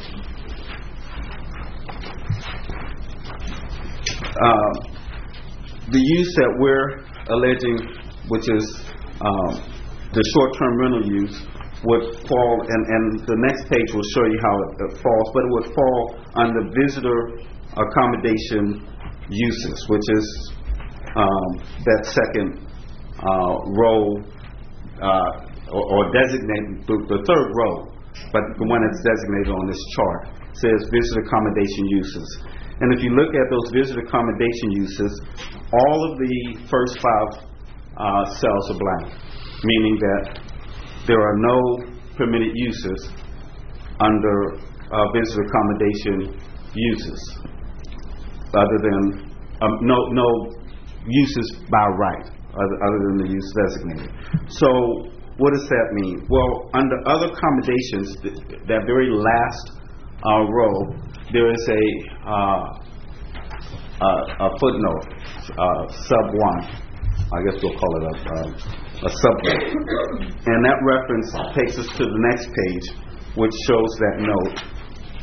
Uh, the use that we're alleging, which is um, the short-term rental use, would fall, and, and the next page will show you how it, it falls, but it would fall under visitor accommodation uses, which is um, that second uh, row, uh, or, or designated, the, the third row, but the one that's designated on this chart says visitor accommodation uses. And if you look at those visitor accommodation uses, all of the first five uh, cells are blank, meaning that there are no permitted uses under uh, visitor accommodation uses, other than um, no no uses by right, other, other than the use designated. So what does that mean? Well, under other accommodations, th- that very last uh, row, there is a uh, uh, a footnote, uh, sub one. I guess we'll call it a, uh, a sublet. And that reference takes us to the next page, which shows that note.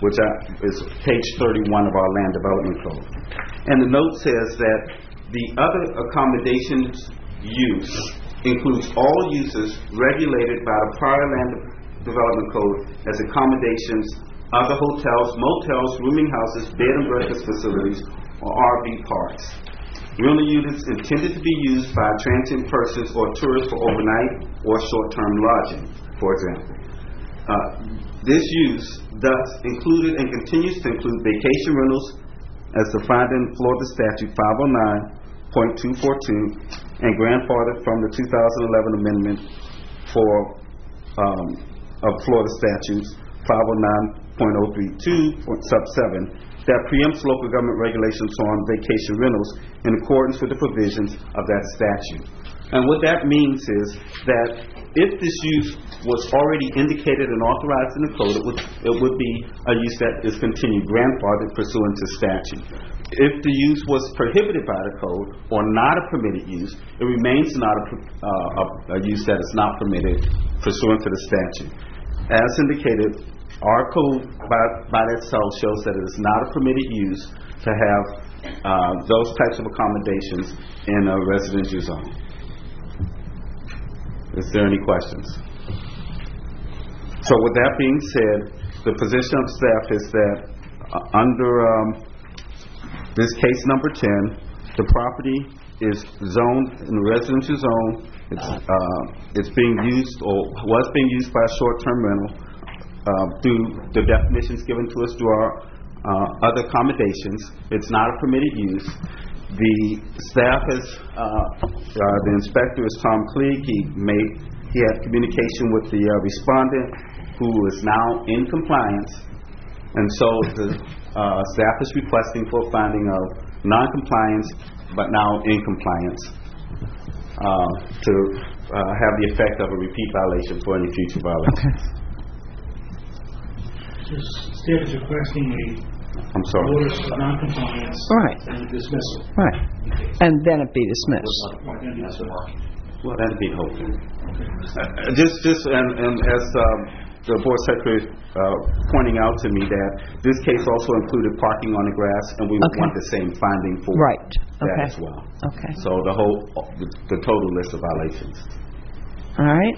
which I, is page thirty-one of our land development code. And the note says that the other accommodations use includes all uses regulated by the prior land development code as accommodations, other hotels, motels, rooming houses, bed and breakfast facilities, or R V parks. Rental units intended to be used by transient persons or tourists for overnight or short-term lodging, for example. Uh, this use thus included and continues to include vacation rentals as defined in Florida Statute five oh nine point two four two and grandfathered from the two thousand eleven amendment for um, of Florida Statutes five oh nine point oh three two sub seven that preempts local government regulations on vacation rentals in accordance with the provisions of that statute. And what that means is that if this use was already indicated and authorized in the code, it would, it would be a use that is continued grandfathered pursuant to statute. If the use was prohibited by the code or not a permitted use, it remains not a, uh, a, a use that is not permitted pursuant to the statute. As indicated, our code by, by itself shows that it is not a permitted use to have uh, those types of accommodations in a residential zone. Is there any questions? So with that being said, the position of staff is that uh, under um, this case number ten, the property is zoned in the residential zone. It's, uh, it's being used or was being used by a short-term rental uh, through the definitions given to us through our uh, other accommodations. It's not a permitted use. The staff is, uh, uh, the inspector is Tom Klieg. He made, he had communication with the uh, respondent who is now in compliance. And so the uh, staff is requesting for a finding of non-compliance, but now in compliance, uh, to uh, have the effect of a repeat violation for any future violations. Okay. The staff is requesting a I'm sorry. notice of non-compliance Right. and dismissal. Right. And then it be dismissed. Well, that'd be hopeful. Uh, just, just, and, and as um, the board secretary uh, pointing out to me that this case also included parking on the grass, and we would Okay. want the same finding for Right. that Okay. as well. Okay. So the whole, the, the total list of violations. All right.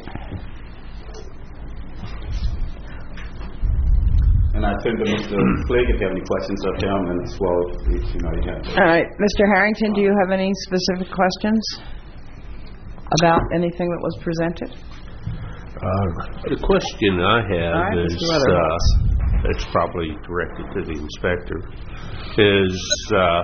And I turn to Mister Klieg if you have any questions of him, and as well if you know you have. All right. Mister Harrington, do you have any specific questions about anything that was presented? Uh, the question I have All right, is, Mister Leatherhouse. uh, it's probably directed to the inspector, is uh,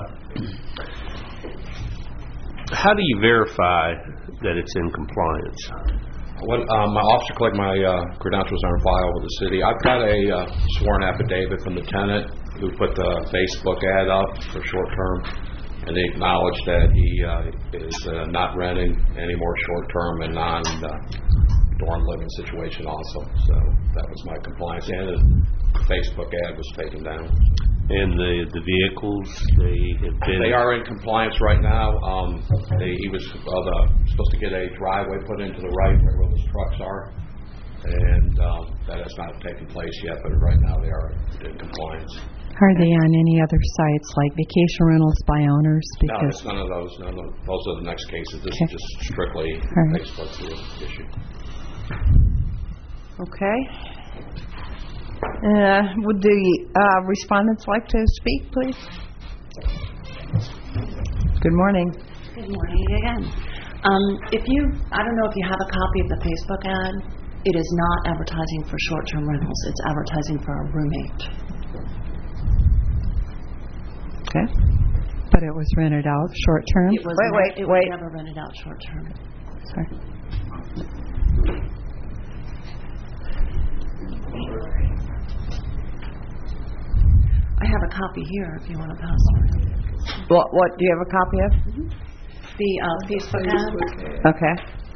how do you verify that it's in compliance? When um, my officer collected my uh, credentials on file with the city, I've got a uh, sworn affidavit from the tenant who put the Facebook ad up for short term, and they acknowledged that he uh, is uh, not renting any more short term and non uh, dorm living situation also. So that was my compliance, and the Facebook ad was taken down. And the the vehicles, they have been... They are in compliance right now. Um, they, he was well, the, supposed to get a driveway put into the right where those trucks are, and um, that has not taken place yet, but right now they are in compliance. Are they on any other sites like vacation rentals by owners? No, Because it's none of those. None of those are the next cases. This Okay. is just strictly right. Facebook's the issue. Okay. Uh, would the uh, respondents like to speak, please? Good morning. Good morning again. Um, if you, I don't know if you have a copy of the Facebook ad. It is not advertising for short-term rentals. It's advertising for a roommate. Okay. but it was rented out short term. It was Wait, wait, it wait. was never rented out short term. Sorry. I have a copy here if you want to pass on. What, what do you have a copy of? Mm-hmm. The uh, Facebook ad. Okay.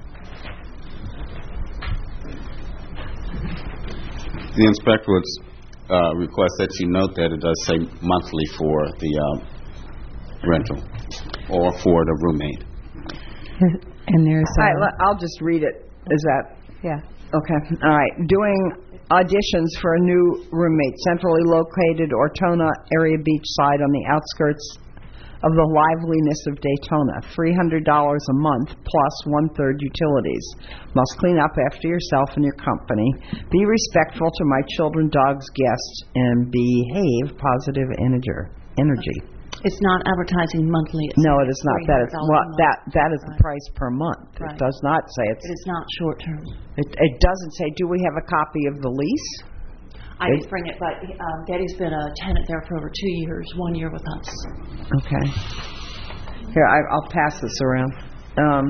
The inspector would uh, request that you note that it does say monthly for the uh, rental or for the roommate. And there's All a, right, let- I'll just read it. Is that Yeah. Okay, all right. Doing auditions for a new roommate, centrally located Ortona area beach side on the outskirts of the liveliness of Daytona. three hundred dollars a month plus one-third utilities. Must clean up after yourself and your company. Be respectful to my children, dogs, guests, and behave positive integer, energy. It's not advertising monthly. It's No, it is not. That is what that that is the price per month. Right. It does not say it's. It is not short term. It, it doesn't say. Do we have a copy of the lease? I did bring it, but um, Betty's been a tenant there for over two years, one year with us. Okay. Here, I, I'll pass this around. Um,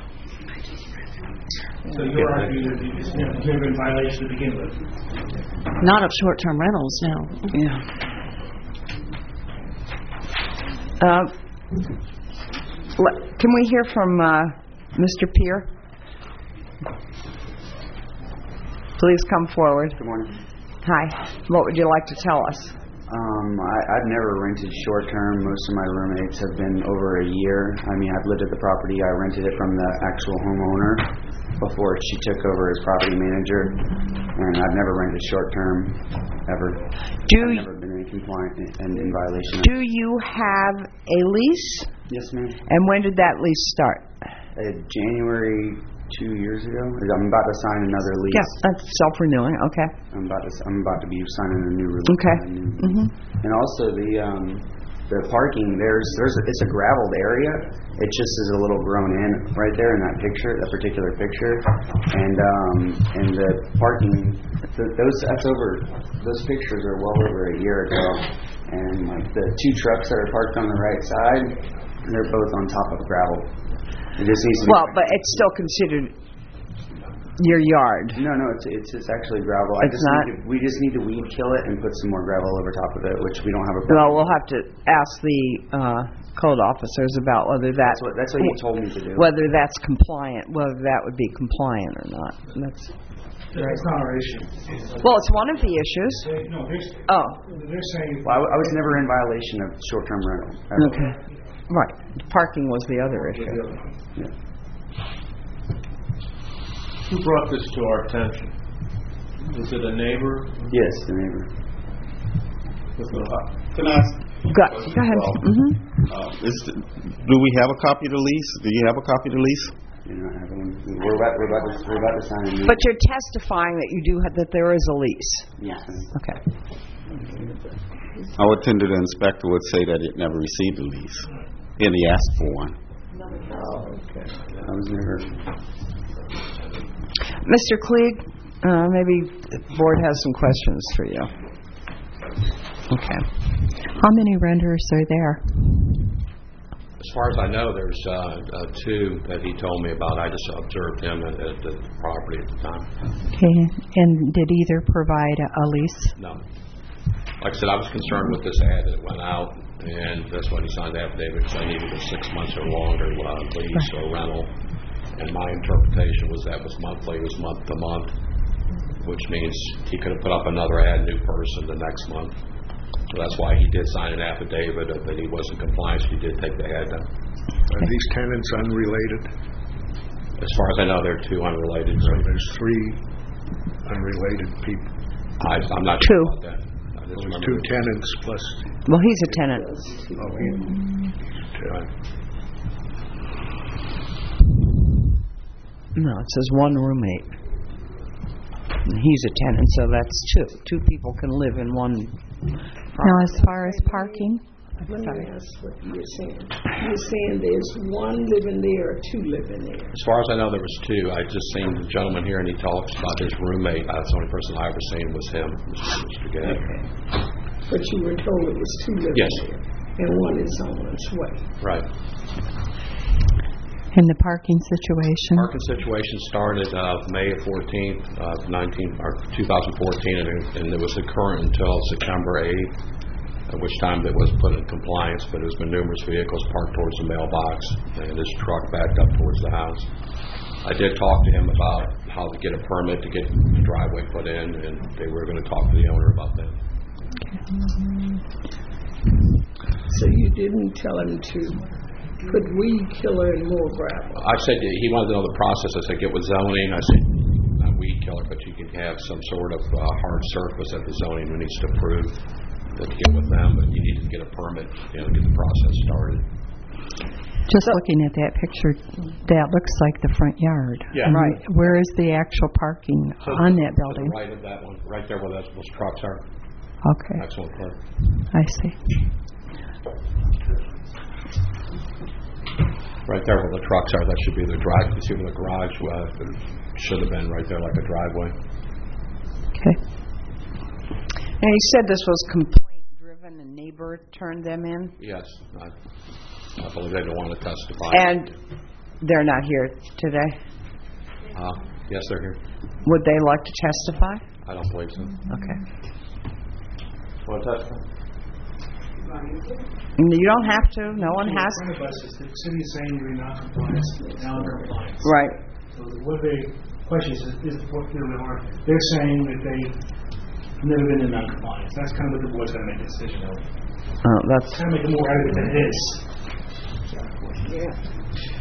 So you're arguing that it's never in violation to begin with? Not of short-term rentals, no. Yeah. Uh, can we hear from uh, Mister Peer? Please come forward. Good morning. Hi. What would you like to tell us? Um, I, I've never rented short term. Most of my roommates have been over a year. I mean, I've lived at the property. I rented it from the actual homeowner before she took over as property manager, and I've never rented short term ever. Do I've never been in compliant and in violation. Do you have a lease? Yes, ma'am. And when did that lease start? Uh, January two years ago. I'm about to sign another lease. Yeah, that's self-renewing. Okay. I'm about to. I'm about to be signing a new release. Okay. New, mm-hmm. And also the um, the parking. There's there's a, it's a graveled area. It just is a little grown in right there in that picture, that particular picture, and um, and the parking. th- Those that's over. Those pictures are well over a year ago, and like the two trucks that are parked on the right side, they're both on top of gravel. It just needs to be well, but it's still considered your yard. No, no, it's it's, it's actually gravel. I It's just not? Need to, we just need to weed kill it and put some more gravel over top of it, which we don't have a problem. Well, we'll have to ask the uh, code officers about whether that, That's what that's what he told me to do. whether that's compliant, whether that would be compliant or not. That's That's not our issue. well, it's one of the issues. They- No, they're, Oh, they're saying. Well, I, w- I was never in violation of short-term rental. ever. okay, right. Parking was the other issue. Yeah. Who brought this to our attention? Was it a neighbor? Yes, the neighbor. Can I ask? Go, go ahead. Mm-hmm. Uh, is, do we have a copy of the lease? Do you have a copy of the lease? You know, I have one. We're about we're about to we're about to sign a new. But you're testifying that you do have, that there is a lease. Yes. Okay. I would tend to the inspector would say that it never received a lease, and he asked for one. Oh, okay. I was never. Mister Klieg, uh, maybe the board has some questions for you. Okay. How many renters are there? As far as I know, there's uh, uh, two that he told me about. I just observed him at, at the property at the time. Okay. And did either provide a, a lease? No. Like I said, I was concerned with this ad that went out, and that's why he signed the affidavit, because I needed a six months or longer uh, lease or rental. And my interpretation was that was monthly, it was month to month, which means he could have put up another ad, new person, the next month. So that's why he did sign an affidavit of that he wasn't compliant, so he did take the ad down. Are these tenants unrelated? As far as I know, they're two unrelated. So there's three unrelated people. I, I'm not Two. sure about that. I just There's remember two the- tenants plus. Well, he's a tenant. Oh, he, Right. No, it says one roommate. And he's a tenant, so that's two. Two people can live in one. Now, as far as parking? Let me ask what you're saying. You're saying there's one living there or two living there? As far as I know, there was two. I just seen the gentleman here, and he talks about his roommate. That's the only person I ever seen was him, Mister Gadd. But you were told it was two living Yes. there, and one is on its way. Right. And the parking situation? Parking situation started uh, May fourteenth, uh, nineteen or two thousand fourteen, and, it- and it was current until September eighth, at which time it was put in compliance. But there's been numerous vehicles parked towards the mailbox, and his truck backed up towards the house. I did talk to him about how to get a permit to get the driveway put in, and they were going to talk to the owner about that. So you didn't tell him to put weed killer and more gravel? I said he wanted to know the process. I said get with zoning. I said I particular, but you can have some sort of uh, hard surface that the zoning needs to approve to get with them, but you need to get a permit, you know, to get the process started. Just looking at that picture, that looks like the front yard. Yeah. Right. Where is the actual parking So on that to building? the right of that one, right there where those, those trucks are. Okay. Excellent, Clerk. I see. Right there where the trucks are, that should be the drive. You see where the garage was? It should have been right there like a driveway. Okay. And you said this was complaint-driven, a neighbor turned them in? Yes. I, I believe they don't want to testify. And they're not here today? Uh, yes, they're here. Would they like to testify? I don't believe so. Okay. Want to testify? You don't have to. No one has In front of us is the city is saying you're in non-compliance, non-compliance. Right. So what they, question is, is what they are, they're saying that they've never been in non-compliance. That's kind of what the board's going to make a decision on. Oh, that's kind of make it more out of it than it is. Yeah.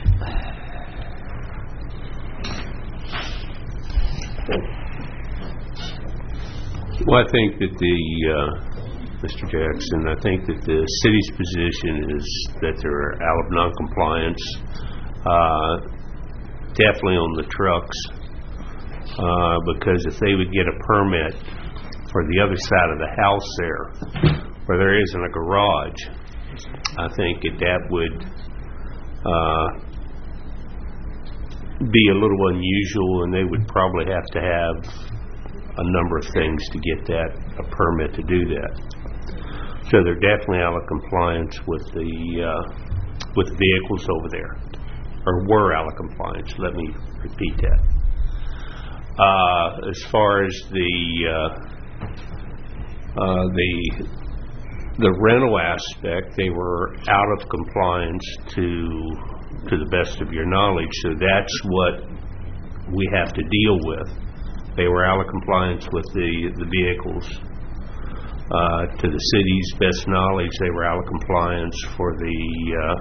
Well, I think that the, uh, Mister Jackson, I think that the city's position is that they're out of noncompliance, uh, definitely on the trucks, uh, because if they would get a permit for the other side of the house there, where there isn't a garage, I think that that would uh, be a little unusual, and they would probably have to have a number of things to get that a permit to do that. So they're definitely out of compliance with the uh, with the vehicles over there, or were out of compliance. Let me repeat that. Uh, as far as the uh, uh, the the rental aspect, they were out of compliance to to the best of your knowledge. So that's what we have to deal with. They were out of compliance with the, the vehicles. Uh, to the city's best knowledge, they were out of compliance for the uh,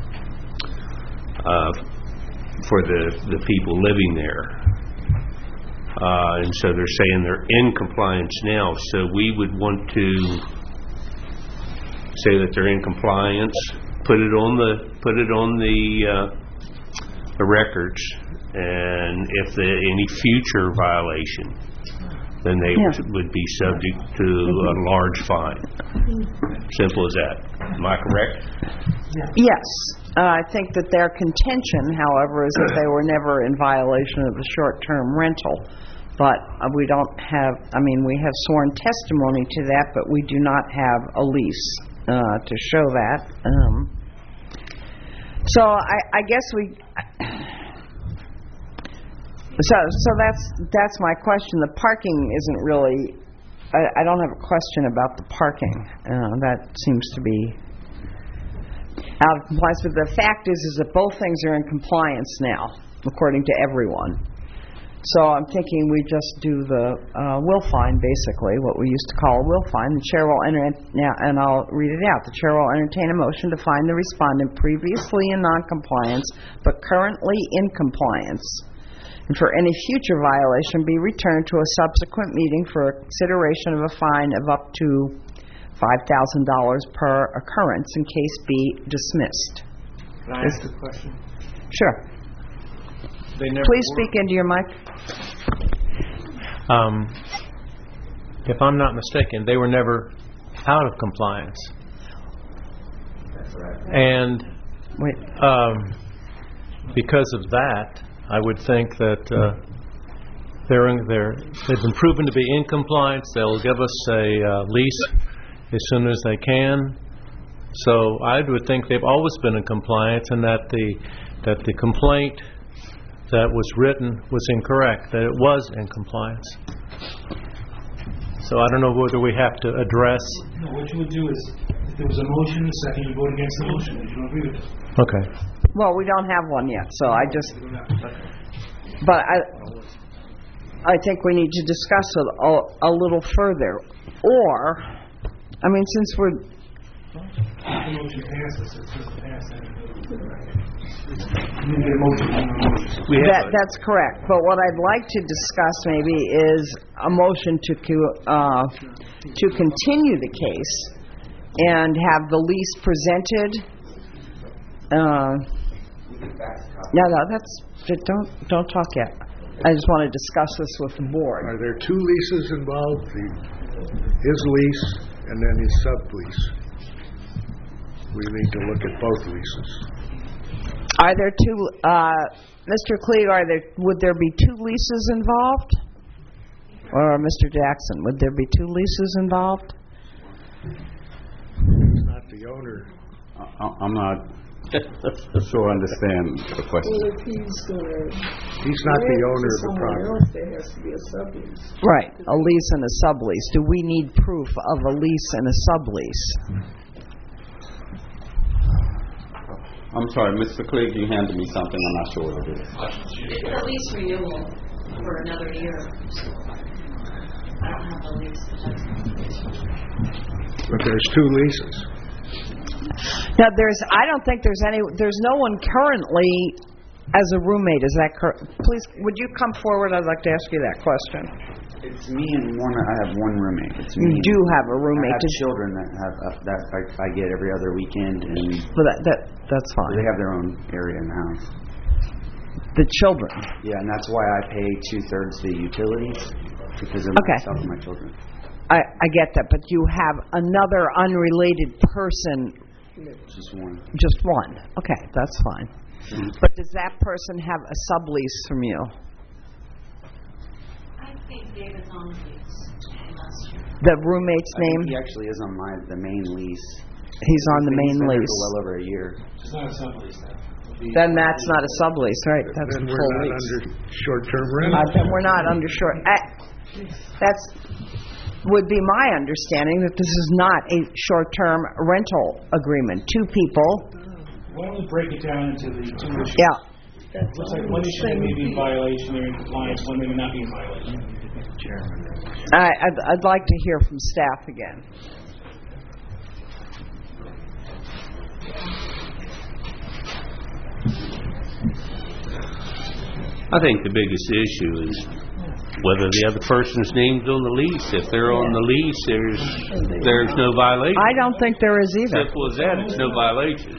uh, for the, the people living there. Uh, and so they're saying they're in compliance now. So we would want to say that they're in compliance, put it on the put it on the uh, the records. And if there any future violation, then they Yeah. would, would be subject to a large fine. Simple as that. Am I correct? Yes. Uh, I think that their contention, however, is that they were never in violation of the short-term rental. But uh, we don't have, I mean, we have sworn testimony to that, but we do not have a lease uh, to show that. Um, so I, I guess we... So, so that's that's my question. The parking isn't really. I, I don't have a question about the parking. Uh, that seems to be out of compliance. But the fact is, is that both things are in compliance now, according to everyone. So I'm thinking we just do the uh, will fine, basically, what we used to call a will fine. The chair will enter now, and I'll read it out. The chair will entertain a motion to find the respondent previously in non-compliance, but currently in compliance, and for any future violation be returned to a subsequent meeting for consideration of a fine of up to five thousand dollars per occurrence in case be dismissed. Can I ask a question? Sure. They never Please were- speak into your mic. Um, if I'm not mistaken, they were never out of compliance. And um, because of that, I would think that uh, they're in, they're, they've been proven to be in compliance. They'll give us a uh, lease as soon as they can. So I would think they've always been in compliance, and that the that the complaint that was written was incorrect, that it was in compliance. So I don't know whether we have to address... No, what you would do is, if there was a motion, a second, you vote against the motion, if you don't agree with it. Okay. Well, we don't have one yet, so I just... But I I think we need to discuss it a, a little further. Or, I mean, since we're... If the motion passes, it doesn't pass, then We have That, a- that's correct. But what I'd like to discuss maybe is a motion to co- uh, to continue the case and have the lease presented. Uh, no, no, that's don't don't talk yet. I just want to discuss this with the board. Are there two leases involved? The, his lease and then his sublease. We need to look at both leases. Are there two, uh, Mister Klieg, are there, would there be two leases involved? Or Mister Jackson, would there be two leases involved? He's not the owner. I- I'm not sure I understand the question. Well, if he's gonna. He's not the owner of the Someone property. else, there has to be a sublease. Right, a lease and a sublease. Do we need proof of a lease and a sublease? I'm sorry, Mister Clegg, you handed me something. I'm not sure what it is. It's a lease renewal for another year. So I don't have the lease. But there's two leases. Now, there's, I don't think there's any, there's no one currently as a roommate. Is that correct? Please, would you come forward? I'd like to ask you that question. It's me and one. I have one roommate. It's me You and- do have a roommate. I have Did- children that have uh, that I, I get every other weekend, and Well, that, that, that's fine. they have their own area in the house. The children. Yeah, and that's why I pay two thirds the utilities because of Okay. myself and my children. I, I get that, but you have another unrelated person. Just one. Just one. Okay, that's fine. Mhm. But does that person have a sublease from you? I think David's on the lease last year. The roommate's I think name? he actually is on my the main lease. He's on the He's main been there lease. for well over a year. It's not a sublease then. Then that's not a sublease, right? That's Then a we're full not lease. under short-term Uh, rental. then we're not under short. I, that's would be my understanding that this is not a short-term rental agreement. Two people. Why don't we break it down into the two issues? Yeah. Looks like one issue they may be in violation, they're in compliance, one may not be in violation. I, I'd, I'd like to hear from staff again. I think the biggest issue is whether the other person's name's on the lease. If they're on the lease, there's there's no violation. I don't think there is either. Simple as that. It's no violation.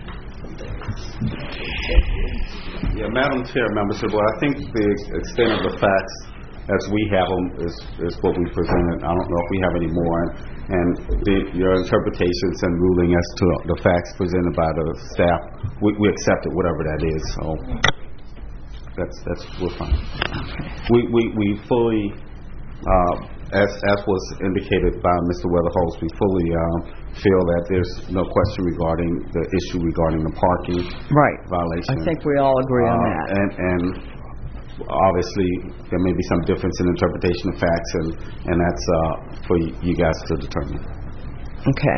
Yeah, Madam Chair, members of the board, I think the extent of the facts as we have them is, is what we presented. I don't know if we have any more. And the, your interpretations and ruling as to the facts presented by the staff, we, we accept it, whatever that is. So that's that's we're fine. We we we fully, uh, as as was indicated by Mister Weatherholt, we fully um, feel that there's no question regarding the issue regarding the parking Right. violation. I think we all agree on Uh, that. And, and obviously, there may be some difference in interpretation of facts, and, and that's uh, for you guys to determine. Okay.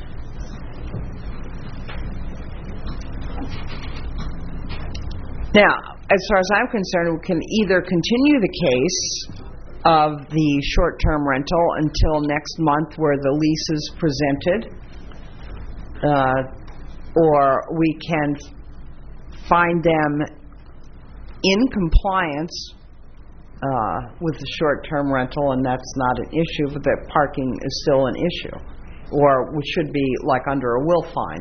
Now, as far as I'm concerned, we can either continue the case of the short-term rental until next month where the lease is presented, uh, or we can find them in compliance uh, with the short-term rental, and that's not an issue, but that parking is still an issue, or we should be like under a will fine.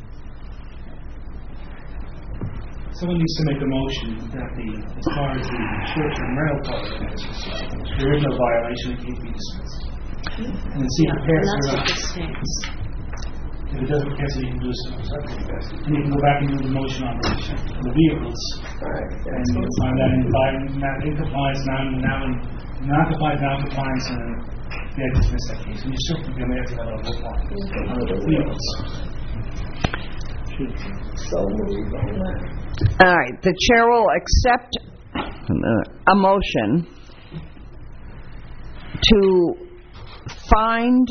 Someone needs to make a motion that the, as far as the short-term rental part of it, there is no violation, it can't be dismissed. And then see if it And passes that's or what not. this states. If it doesn't pass, you can do so. And you can go back and do the motion on the, the vehicles. And you'll find that in, vi- not in compliance, non, non, non-compliance, non-compliance, and they dismiss that case. And you still can be able to have a vote on on the vehicles. So moved on that. All right, the chair will accept a motion to find,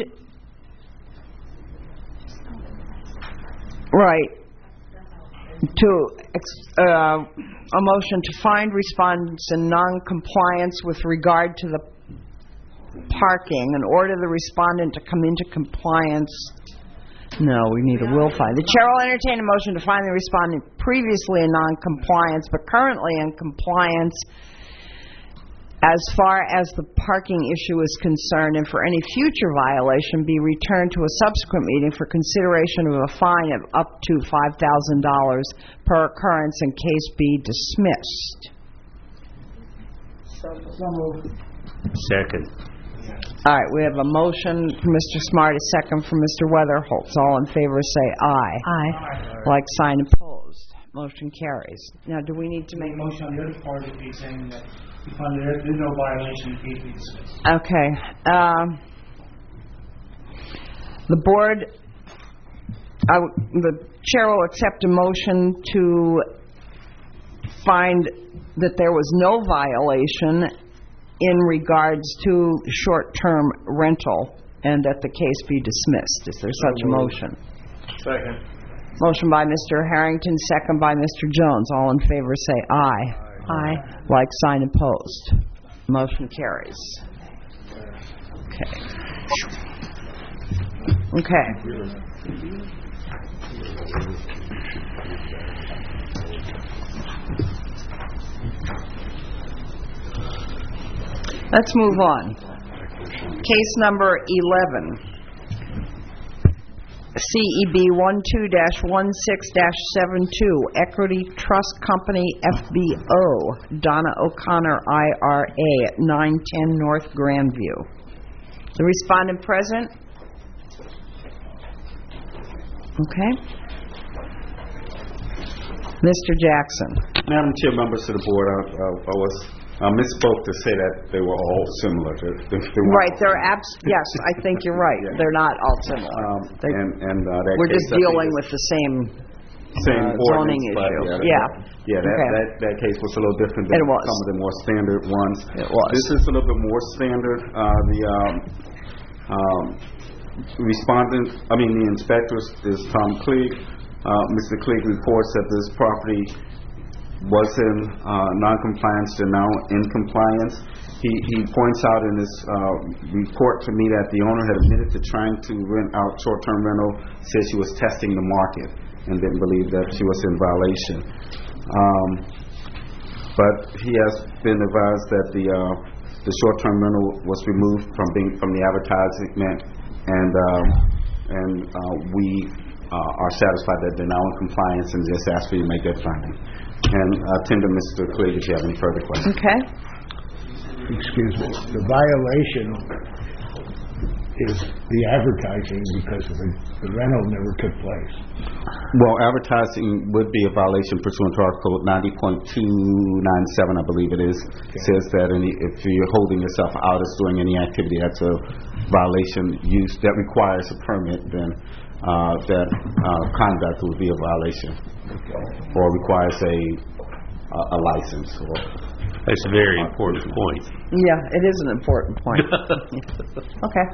right, to, ex- uh, a motion to find respondents in non-compliance with regard to the parking and order the respondent to come into compliance No, we need a will find. The chair will entertain a motion to find the respondent previously in non-compliance but currently in compliance as far as the parking issue is concerned, and for any future violation be returned to a subsequent meeting for consideration of a fine of up to five thousand dollars per occurrence and case be dismissed. Second. All right, we have a motion from Mister Smart, a second from Mister Weatherholtz. All in favor say aye. Aye. Like sign opposed. Motion carries. Now, do we need to make... The motion on the other part would be saying that we find there is no violation, case be dismissed. Okay. Um, the board, I w the chair will accept a motion to find that there was no violation in regards to short-term rental and that the case be dismissed. Is there such a motion? Second. Motion by Mister Harrington, second by Mister Jones. All in favor say aye. Aye. Like sign opposed. Motion carries. Okay. Okay. Let's move on. Case number eleven. C E B one two dash one six dash seven two, Equity Trust Company, F B O, Donna O'Connor, I R A, at nine ten North Grandview. The respondent present? Okay. Mister Jackson. Madam Chair, members of the board, I, I, I was I misspoke to say that they were all similar. They, they, they right, they're abs- yes, I think you're right. Yeah. They're not all similar. Um, and and uh, that we're case, just dealing with the same same uh, zoning issue. Yeah, yeah, yeah. That, okay. that that case was a little different than it was. some of the more standard ones. It was. This is a little bit more standard. Uh, the um, um, respondent, I mean the inspector is Tom Klieg. Uh, Mister Klieg reports that this property was in uh, non-compliance to now in compliance. He, he points out in his uh, report to me that the owner had admitted to trying to rent out short-term rental, said she was testing the market and didn't believe that she was in violation. Um, but he has been advised that the uh, the short-term rental was removed from being from the advertisement, and um, and uh, we uh, are satisfied that they're now in compliance and just ask for you to make that finding. And uh, tender Mister Klieg if you have any further questions. Okay. Excuse me. The violation is the advertising because of the, the rental never took place. Well, advertising would be a violation pursuant to our code ninety point two nine seven, I believe it is. Okay. Says that any, if you're holding yourself out as doing any activity that's a violation use that requires a permit, then uh, that uh, conduct would be a violation. Okay. Or requires a a, a license. Or that's a very important point. Yeah, it is an important point. Okay.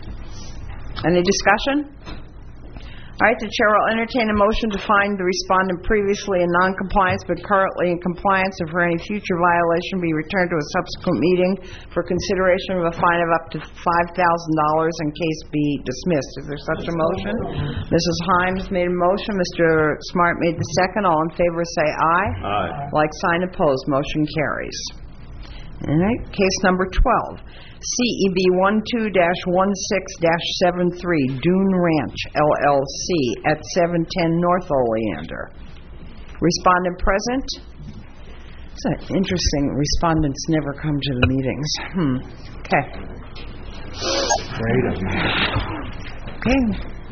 Any discussion? All right, the chair will entertain a motion to find the respondent previously in non-compliance but currently in compliance, and for any future violation be returned to a subsequent meeting for consideration of a fine of up to five thousand dollars and case be dismissed. Is there such a motion? Missus Himes made a motion. Mister Smart made the second. All in favor say aye. Aye. Like sign opposed. Motion carries. All right, case number twelve. C E B one two dash one six dash seven three, Dune Ranch, L L C, at seven ten North Oleander. Respondent present? It's an interesting, respondents never come to the meetings. Hmm. Okay. Great of you. Okay.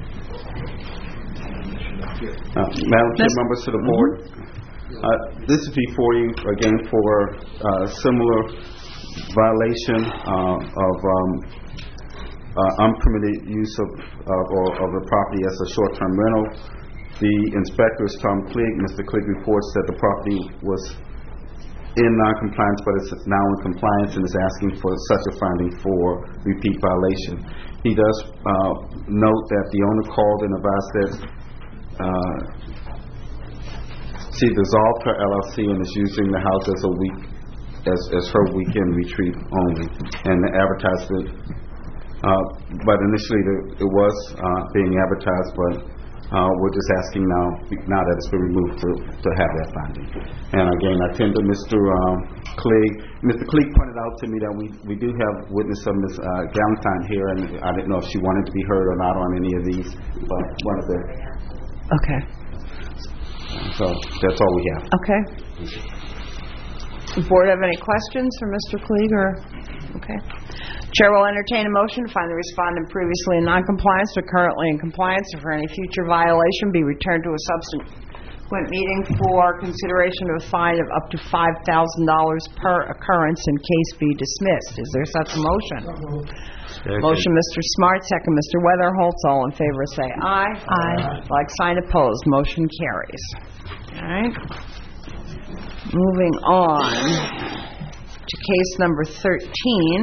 Uh, Madam Chair, members of the board, uh, this is before you again for uh, similar violation uh, of um, uh, unpermitted use of, of, or, of the property as a short-term rental. The inspector is Tom Klieg. Mister Klieg reports that the property was in non-compliance, but it's now in compliance and is asking for such a finding for repeat violation. He does uh, note that the owner called and advised that uh, she dissolved her L L C and is using the house as a week As, as her weekend retreat only, and advertised it Uh, But initially, the- it was uh, being advertised, but uh, we're just asking now, now that it's been removed, to to have that finding. And again, I tend to Mister um, Clegg. Mister Clegg pointed out to me that we we do have witness of Miz uh, Galentine here, and I didn't know if she wanted to be heard or not on any of these, but one of the... Okay. So that's all we have. Okay. The board have any questions for Mister Clegg or? Okay. Chair will entertain a motion to find the respondent previously in noncompliance or currently in compliance, or for any future violation be returned to a subsequent meeting for consideration of a fine of up to five thousand dollars per occurrence in case be dismissed. Is there such a motion? Second. Motion, Mister Smart. Second, Mister Weatherholtz. All in favor say aye. Aye. Like sign opposed. Motion carries. All right. Moving on to case number thirteen,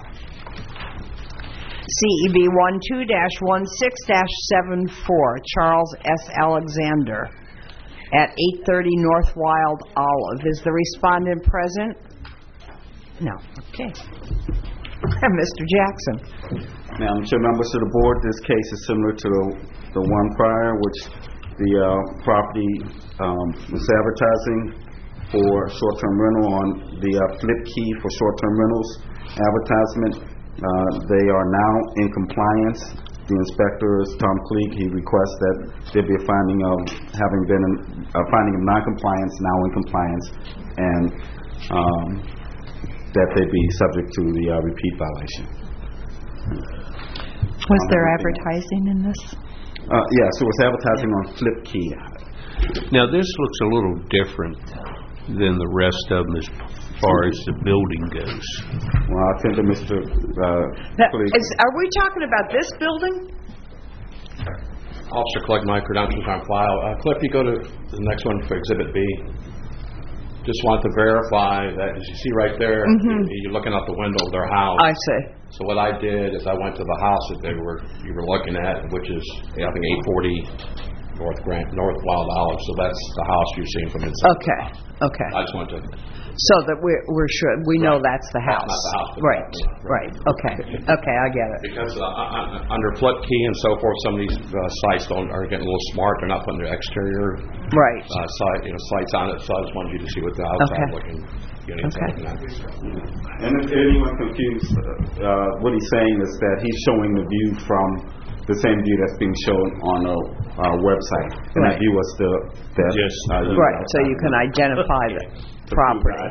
C E B one two dash one six dash seven four, Charles S. Alexander at eight thirty North Wild Olive. Is the respondent present? No. Okay. Mister Jackson. Madam Chair, members of the board, this case is similar to the, the one prior, which the uh, property um, was advertising for short-term rental on the uh, Flip Key for short-term rentals advertisement. Uh, they are now in compliance. The inspector is Tom Clegg. He requests that there be a finding of having been in, a finding of non-compliance, now in compliance, and um, that they be subject to the uh, repeat violation. Was there advertising in this? Uh, yes, it was advertising on Flip Key. Now, this looks a little different than the rest of them as far as the building goes. Well, I think that Mister Uh, That is, are we talking about this building? Officer, collect my credentials on file. Uh, Cliff, you go to the next one for Exhibit B. Just want to verify that, as you see right there, Mhm. you're looking out the window of their house. I see. So what I did is I went to the house that they were you were looking at, which is I think eight forty North Grant North Wild Olive. So that's the house you're seeing from inside. Okay. Okay. I just want to. So that we're we're sure we know that's the That's house. not the house, but Right. that's- Right. Okay. Okay. I get it. Because uh, uh, under Flip Key and so forth, some of these uh, sites don't, are getting a little smart. They're not putting their exterior right. uh, site, you know, sites on it. So I just wanted you to see what the outside Okay. looking. You know, Okay. looking at. And if anyone confused, uh, what he's saying is that he's showing the view from the same view that's being shown on the uh, website. And Right. that view was the that Yes. uh, Right. So you can identify the property.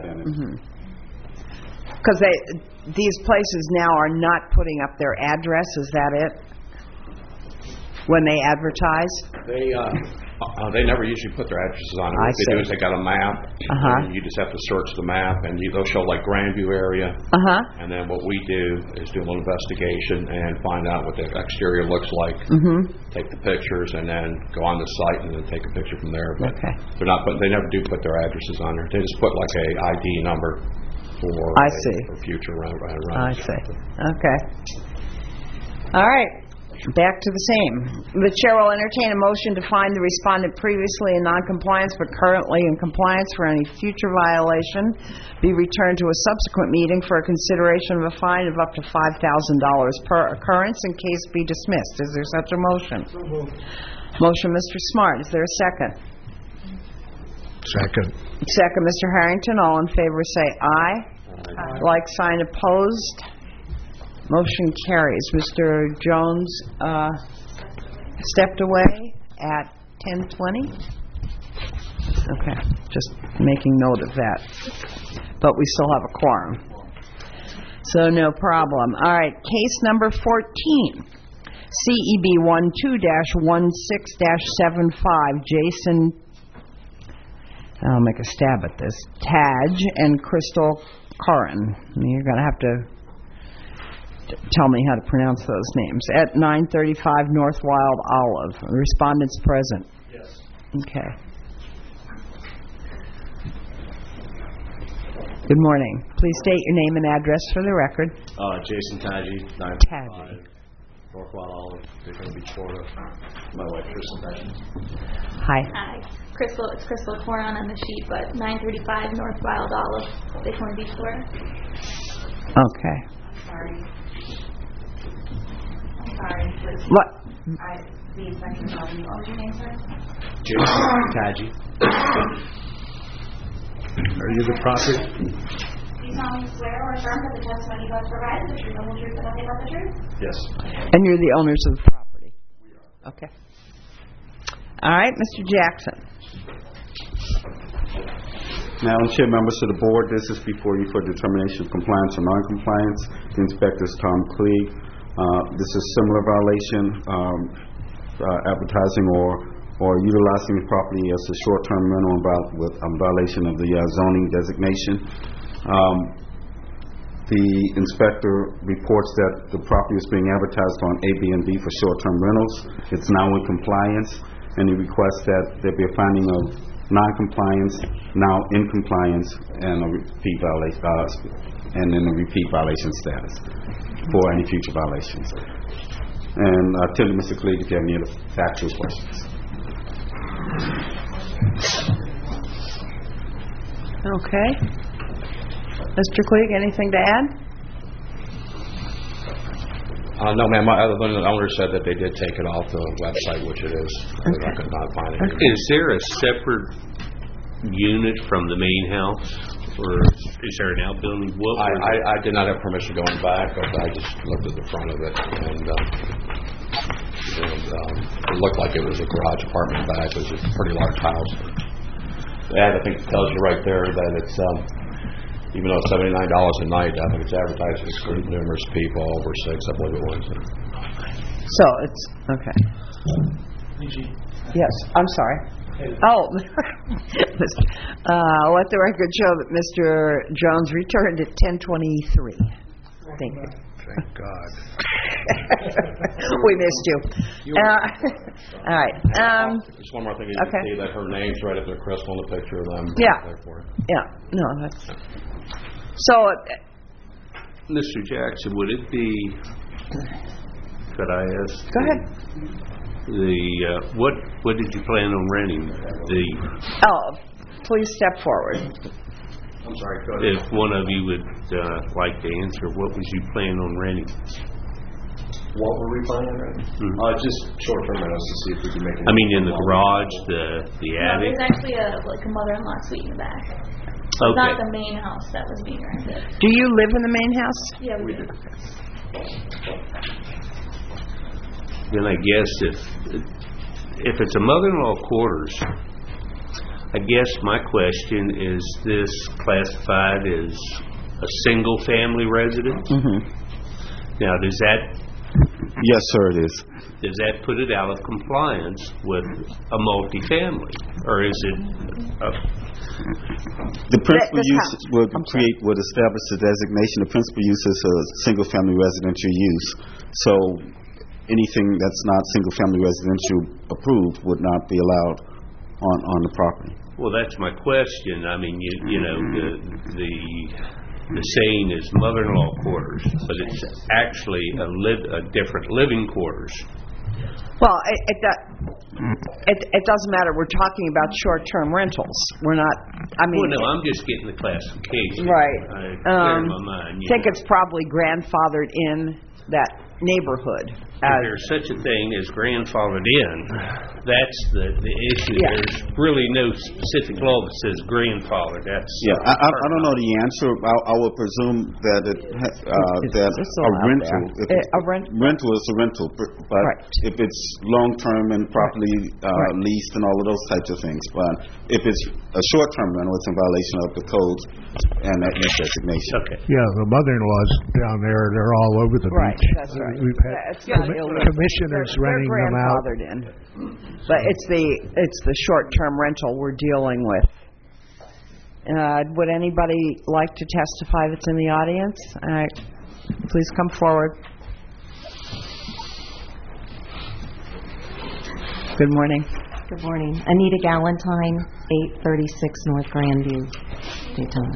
Because they these places now are not putting up their address. Is that it? When they advertise? They uh, uh, they never usually put their addresses on it. I What they do see. is they got a map. Uh-huh. And you just have to search the map, and you, they'll show like Grandview area. Uh huh. And then what we do is do a little investigation and find out what the exterior looks like. Mhm. Take the pictures and then go on the site and then take a picture from there. But Okay. they're not. But they never do put their addresses on there. They just put like a I D number for. I a- see. For future run. run I runs. see. Okay. All right. Back to the same. The chair will entertain a motion to find the respondent previously in noncompliance but currently in compliance for any future violation be returned to a subsequent meeting for a consideration of a fine of up to five thousand dollars per occurrence in case be dismissed. Is there such a motion? Motion, Mister Smart. Is there a second? Second. Second, Mister Harrington. All in favor say aye. Aye. Like sign opposed. Motion carries. Mister Jones uh, stepped away at ten twenty. Okay, just making note of that. But we still have a quorum. So no problem. All right, case number fourteen. C E B one two dash one six dash seven five, Jason, I'll make a stab at this, Taj and Crystal Curran. You're going to have to tell me how to pronounce those names. At nine thirty-five North Wild Olive. Respondents present. Yes. Okay. Good morning. Please state your name and address for the record. Uh, Jason Taji, nine Taji. North Wild Olive, Daytona Beach, Florida. My wife, Kristen Taji. Hi. Hi. Crystal, it's Crystal Coron on the sheet, but nine thirty-five North Wild Olive, Daytona Beach, Florida. Okay. Sorry. Sorry. please. What? I, the inspector calling you. What was your name, sir? Jim Taji. Are you the property? Do you solemnly swear or affirm that the testimony you have provided is the truth, the whole truth, and nothing but the truth? Yes. And you're the owners of the property? Okay. All right, Mister Jackson. Madam Chair, members of the board, this is before you for determination of compliance or non-compliance. The inspector is Tom Klieg. Uh, this is similar violation, um, uh, advertising or or utilizing the property as a short-term rental with um, violation of the uh, zoning designation. Um, the inspector reports that the property is being advertised on Airbnb for short-term rentals. It's now in compliance, and he requests that there be a finding of non-compliance, now in compliance, and a repeat violation, uh, and then a repeat violation status for any future violations. And uh, tell you, Mister Klieg, if you have any other factual questions. Okay. Mister Klieg, anything to add? Uh, no, ma'am. Other than the owner said that they did take it off the website, which it is. Okay. I could not find it. Okay. Is there a separate unit from the main house, or is there an outbuilding? What I, I, I did not have permission going back, but I just looked at the front of it, and, uh, and um, it looked like it was a garage apartment back. It was a pretty large house. The ad, I think, tells you right there that it's, um, even though it's seventy-nine dollars a night, I think it's advertised to exclude numerous people, over six, I believe it was. So it's, okay. Yes, I'm sorry. Oh, uh, let the record show that Mister Jones returned at ten twenty-three. Thank you. Thank God. We missed you. Uh, all right. Um, Just one more thing. You okay. can see that her name's right up there, Crystal, in the picture of them. Yeah. Yeah. No, that's... So... Uh, Mister Jackson, would it be... Could I ask? Go ahead. The, uh, what, what did you plan on renting? The... Oh, please step forward. I'm sorry, go ahead. If one of you would uh, like to answer, what was you planning on renting? What were we planning on renting? Mm-hmm. Uh, just short-term rentals to see if we could make it. I mean, in the garage, the the No, attic? there's actually a, like a mother-in-law suite in the back. It's Okay. not the main house that was being rented. Do you live in the main house? Yeah, we do. Then I guess if if it's a mother-in-law quarters, I guess my question is this classified as a single-family residence? Mm-hmm. Now, does that... Yes, sir, it is. Does that put it out of compliance with a multifamily? Or is it... A, the principal use would create, would establish the designation. The principal use is a single-family residential use. So anything that's not single-family residential approved would not be allowed on, on the property. well, that's my question. I mean, you, you know, the the the saying is mother-in-law quarters, but it's actually a, live, a different living quarters. Well, it, it, it, it doesn't matter. We're talking about short-term rentals. We're not, I mean... Well, no, I'm just getting the classification. Right. I Um, clear my mind. I think it's probably grandfathered in that neighborhood. If there's such a thing as grandfathered in, that's the, the issue. Yeah. There's really no specific law that says grandfather. That's Yeah, I, I, I don't know the answer. I, I would presume that it ha- uh, that it's a allowed rental, there. if Eh, it's- a rent- rental is a rental, but but Right. if it's long term and properly uh, Right. leased and all of those types of things. But if it's a short term rental, it's in violation of the code and that use designation. Okay. Yeah, the mother-in-laws down there, they're all over the Right, beach. that's right. We've had Yeah, it's not commi- illegal. commissioners They're- renting they're them out. grandfathered in. But it's the it's the short-term rental we're dealing with. Uh, would anybody like to testify that's in the audience? All right. Please come forward. Good morning. Good morning. Anita Galentine, eight thirty-six North Grandview, Daytona.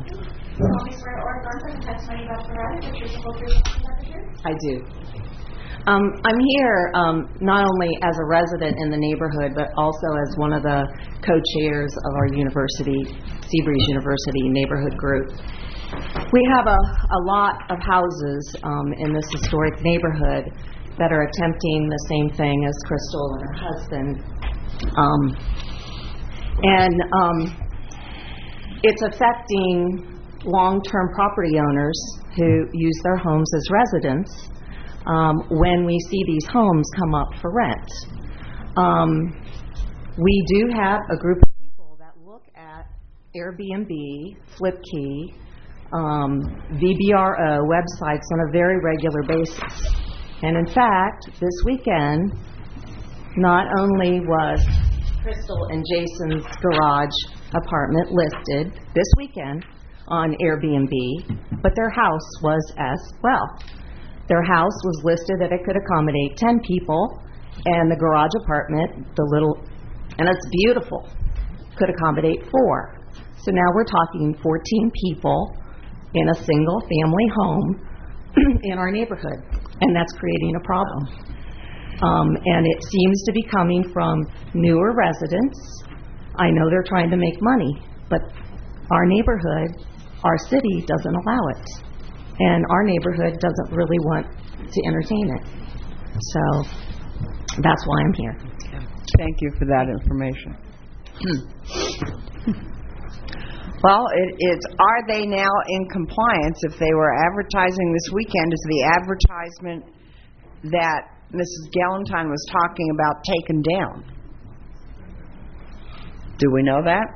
I do. Um, I'm here um, not only as a resident in the neighborhood, but also as one of the co-chairs of our university, Seabreeze University Neighborhood Group. We have a, a lot of houses um, in this historic neighborhood, that are attempting the same thing as Crystal and her husband. Um, and um, it's affecting long-term property owners who use their homes as residents um, when we see these homes come up for rent. Um, we do have a group of people that look at Airbnb, Flipkey, um, V B R O websites on a very regular basis. And in fact, this weekend, not only was Crystal and Jason's garage apartment listed this weekend on Airbnb, but their house was as well. Their house was listed that it could accommodate ten people, and the garage apartment, the little, and it's beautiful, could accommodate four. So now we're talking fourteen people in a single family home in our neighborhood, and that's creating a problem. Um, and it seems to be coming from newer residents. I know they're trying to make money, but our neighborhood, our city doesn't allow it. And our neighborhood doesn't really want to entertain it. So that's why I'm here. Thank you for that information. Well, it, it's are they now in compliance if they were advertising this weekend? Is the advertisement that Missus Galentine was talking about taken down? Do we know that?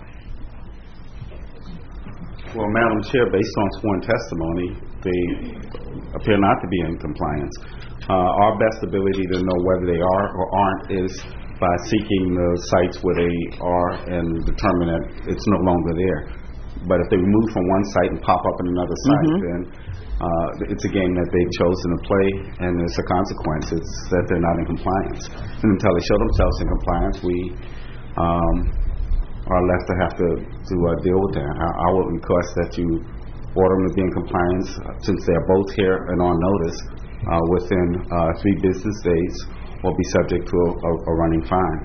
Well, Madam Chair, based on sworn testimony, they appear not to be in compliance. Uh, our best ability to know whether they are or aren't is by seeking the sites where they are and determine that it's no longer there. But if they move from one site and pop up in another site, mm-hmm. then uh, it's a game that they've chosen to play, and there's a consequence. It's that they're not in compliance. And until they show themselves in compliance, we um, are left to have to, to uh, deal with that. I, I would request that you order them to be in compliance, uh, since they're both here and on notice, uh, within uh, three business days, or be subject to a, a, a running fine.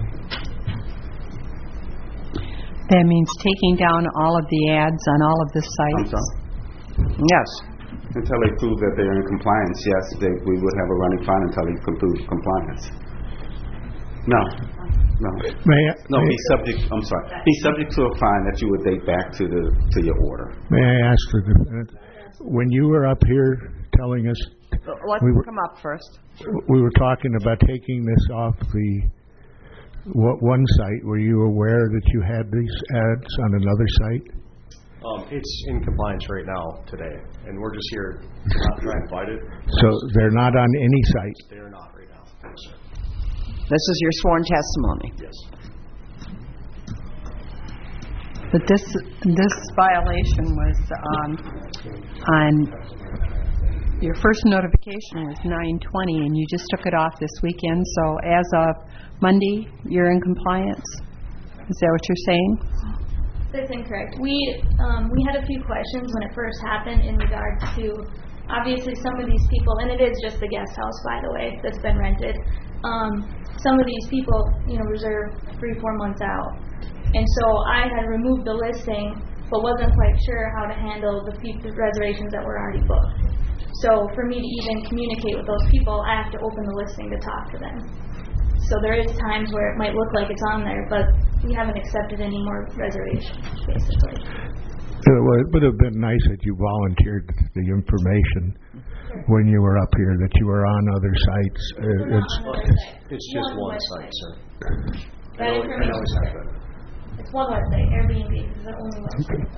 That means taking down all of the ads on all of the sites? I'm sorry? Yes. Until they prove that they're in compliance, yes, they, we would have a running fine until they prove compliance. No. No. May I, no, may be subject, I'm sorry, be subject to a fine that you would date back to the to your order. May I ask for the, when you were up here telling us... Let's we were, come up first. We were talking about taking this off the what one site. Were you aware that you had these ads on another site? Um, it's in compliance right now today, and we're just here to try and fight it. So they're not on any site? They're not right now. No, sir. This is your sworn testimony. Yes. But this this violation was um, on your first notification was nine twenty, and you just took it off this weekend. So as of Monday, you're in compliance. Is that what you're saying? That's incorrect. We um, we had a few questions when it first happened in regards to obviously some of these people, and it is just the guest house, by the way, that's been rented. Um, some of these people, you know, reserve three, four months out. And so I had removed the listing, but wasn't quite sure how to handle the people, reservations that were already booked. So for me to even communicate with those people, I have to open the listing to talk to them. So there is times where it might look like it's on there, but we haven't accepted any more reservations, basically. Well, it would have been nice that you volunteered the information when you were up here, that you were on other sites. Uh, it's, it's just one, one site, sir. That information is there. It's one website, Airbnb is the only website.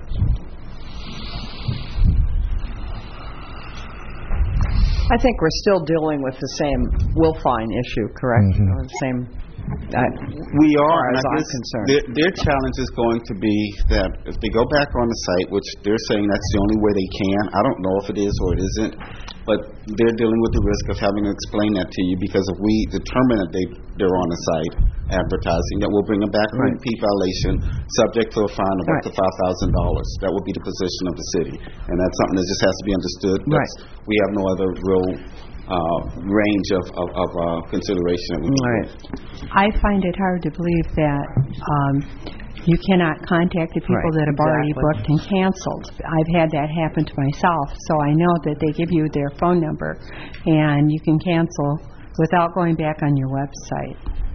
I think we're still dealing with the same will fine issue, correct? Mm-hmm. Or the same. Uh, we are, as and I I'm guess concerned. their, their challenge is going to be that if they go back on the site, which they're saying that's the only way they can, I don't know if it is or it isn't, but they're dealing with the risk of having to explain that to you, because if we determine that they, they're on the site advertising, that we'll bring them back for Right. repeat violation, subject to a fine of up to five thousand dollars. That would be the position of the city, and that's something that just has to be understood. Right. We have no other real uh, range of, of, of uh, consideration that we can Right. I find it hard to believe that um, you cannot contact the people Right, that have already exactly. booked and canceled. I've had that happen to myself, so I know that they give you their phone number, and you can cancel without going back on your website.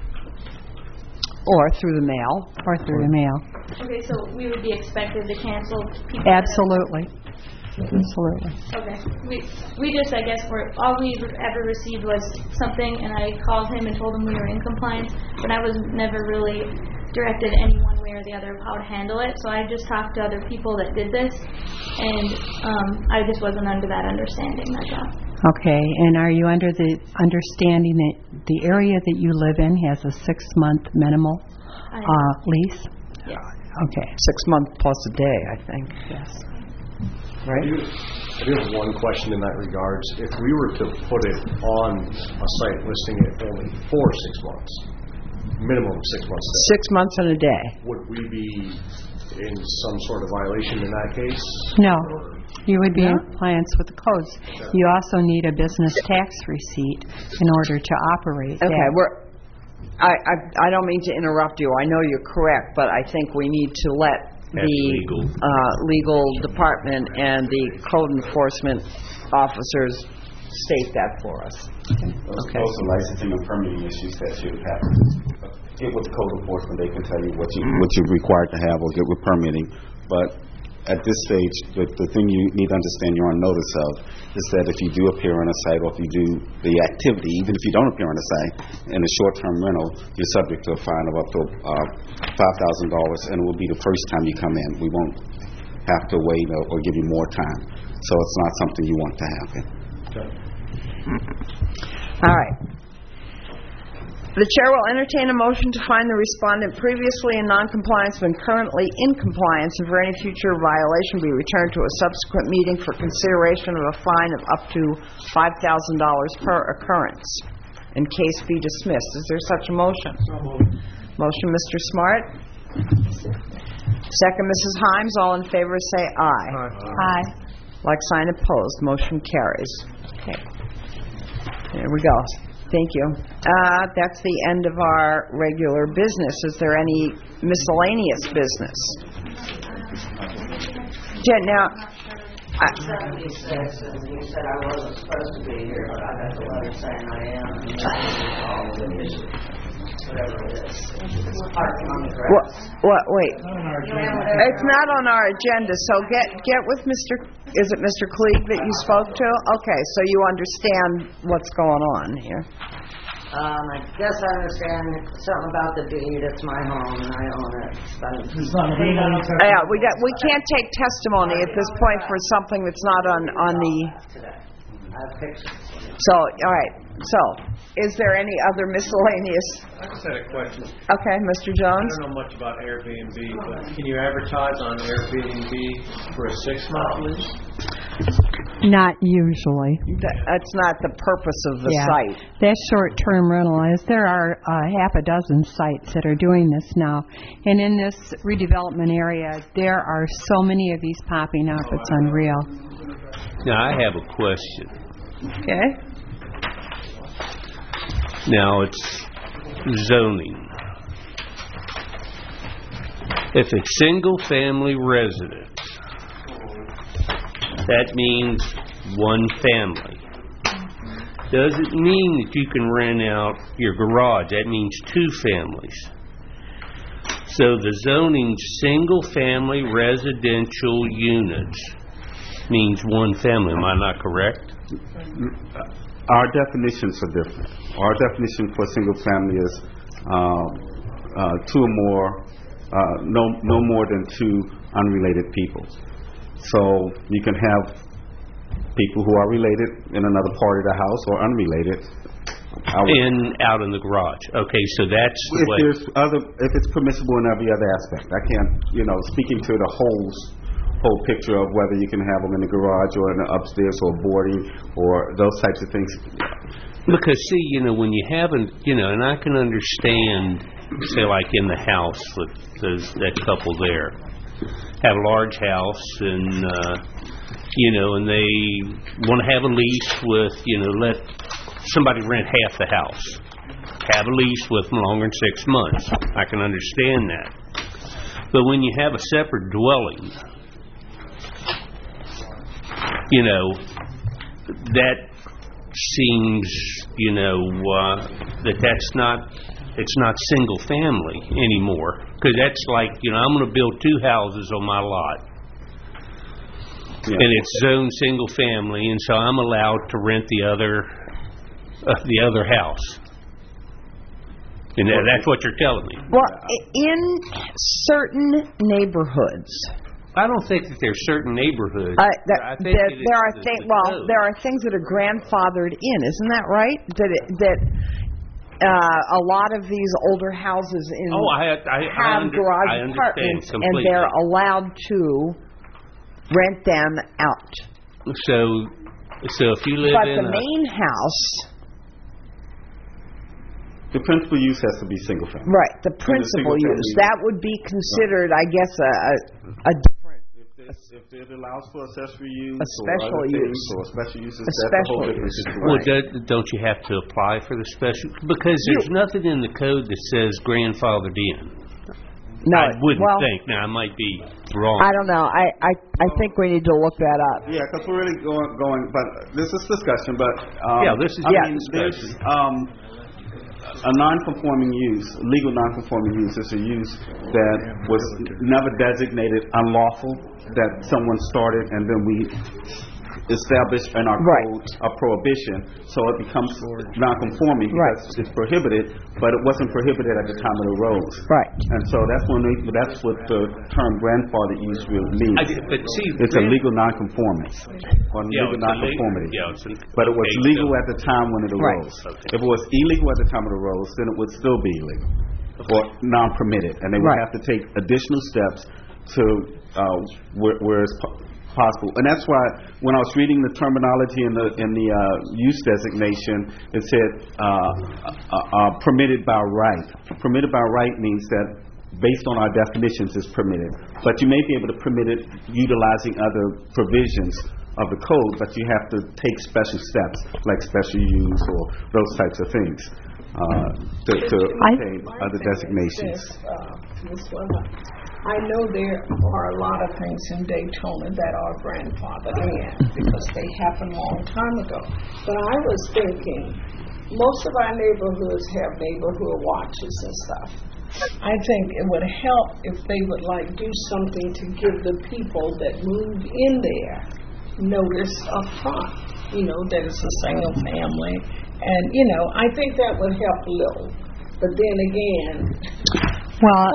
Or through the mail. Or through the mail. Okay, so we would be expected to cancel people? that- Absolutely. Absolutely. Okay. We we just, I guess, were all we ever received was something, and I called him and told him we were in compliance, but I was never really directed any one way or the other of how to handle it. So I just talked to other people that did this, and um, I just wasn't under that understanding. That's all. Okay, and are you under the understanding that the area that you live in has a six-month minimal uh, lease? Yes. Okay. Six months plus a day, I think. Yes. Right. I do, I do have one question in that regards. If we were to put it on a site listing it only for six months, minimum six months, Six months and a day. would we be in some sort of violation in that case? No. You would be in compliance with the codes. You also need a business tax receipt in order to operate Okay, that. we're, I, I, I don't mean to interrupt you. I know you're correct, but I think we need to let That's the legal. uh, legal department and the code enforcement officers state that for us. Those Okay. those are licensing and permitting issues that should happen. Get with code enforcement, they can tell you what you, what you're required to have, or get with permitting. But at this stage, the, the thing you need to understand you're on notice of is that if you do appear on a site, or if you do the activity, even if you don't appear on a site, in a short-term rental, you're subject to a fine of up to uh, five thousand dollars, and it will be the first time you come in. We won't have to wait or, or give you more time. So it's not something you want to happen. All right. The chair will entertain a motion to find the respondent previously in noncompliance and currently in compliance, and for any future violation be returned to a subsequent meeting for consideration of a fine of up to five thousand dollars per occurrence, and case be dismissed. Is there such a motion? Motion, Mister Smart. Second, Missus Himes. All in favor say aye. Aye. Like sign opposed. Motion carries. Okay. There we go. Thank you. Uh, that's the end of our regular business. Is there any miscellaneous business? Yeah, now, I, seventy-six, and you said I wasn't supposed to be here, but I got the letter saying I am, and all of it is, whatever it is. It's parking on the what, grass. what, wait. It's not on our agenda, so get get with Mister Is it Mister Klieg that you spoke to? Okay, so you understand what's going on here. Um, I guess I understand something about the deed. It's my home, and I own it. But It's not available. Yeah, we got we can't take testimony at this point for something that's not on on the. I have pictures. So, all right. So, is there any other miscellaneous? I just had a question. Okay, Mister Jones. I don't know much about Airbnb, but can you advertise on Airbnb for a six-month lease? Not usually. That, that's not the purpose of the Yeah. site. That short-term rental is, there are uh, half a dozen sites that are doing this now. And in this redevelopment area, there are so many of these popping up, it's unreal. Now, I have a question. Okay. Now, it's zoning. If it's single-family residence, that means one family. Does it mean that you can rent out your garage? That means two families. So the zoning single-family residential units means one family. Am I not correct? Our definitions are different. Our definition for single family is uh, uh, two or more, uh, no no more than two unrelated people. So you can have people who are related in another part of the house or unrelated. In out in the garage. Okay, so that's the if way. there's other, if it's permissible in every other aspect. I can't, you know, speaking to the whole whole picture of whether you can have them in the garage or in the upstairs or boarding or those types of things. Because see, you know, when you haven't, you know, and I can understand, say, like in the house with those that couple there, have a large house and uh, you know, and they want to have a lease with, you know, let somebody rent half the house, have a lease with them longer than six months. I can understand that. But when you have a separate dwelling, you know, that seems, you know, uh, that that's not, it's not single family anymore. Because that's like, you know, I'm going to build two houses on my lot. Yeah. And it's zoned single family, and so I'm allowed to rent the other, uh, the other house. And that- that's what you're telling me. Well, i- in certain neighborhoods, I don't think that there's certain neighborhoods. uh, that, I think that it is there are the- things. the Well, code. there are things that are grandfathered in. Isn't that right? That it, that uh, a lot of these older houses in Oh, I, I, I, have under, garage I understand apartments, and completely. they're allowed to rent them out. So, so if you live But in the a, main house, The principal use has to be single family. right? The principal single use, family- that would be considered, I guess, a a, a different. If it allows for accessory use A special or other things, use. or special uses, A that's a special whole different use. situation. well, do, don't you have to apply for the special? Because there's nothing in the code that says grandfathered in. No, I wouldn't well, think. Now, I might be wrong. I don't know. I, I, I think we need to look that up. Yeah, because we're really going, going, but this is discussion, but, um... Yeah, this is I yeah. mean, there's, um, a non-conforming use, legal non-conforming use is a use that was never designated unlawful, that someone started and then we established in our Right. code a prohibition, so it becomes non-conforming Right. because it's prohibited, but it wasn't prohibited at the time it arose. Right. And so that's when we, that's what the term grandfather use really means. I did- but see, It's a grand- legal non-conformance, or Yeah, legal it's a legal- non-conformity. yeah, it's an- But it was okay, legal so- at the time when it Right. arose. If it was illegal at the time it arose, then it would still be illegal, or non-permitted, and they would Right. have to take additional steps to, uh, where, where it's po- possible. And that's why, when I was reading the terminology in the, in the, uh, use designation, it said, uh, uh, uh, permitted by right. Permitted by right means that, based on our definitions, is permitted. But you may be able to permit it utilizing other provisions of the code, but you have to take special steps, like special use or those types of things, uh, to, to obtain other designations. Uh, Miz Weber, I know there are a lot of things in Daytona that are grandfathered in because they happened a long time ago. But I was thinking, most of our neighborhoods have neighborhood watches and stuff. I think it would help if they would like do something to give the people that moved in there notice up front, you know, that it's a single family. And, you know, I think that would help a little. But then again, Well,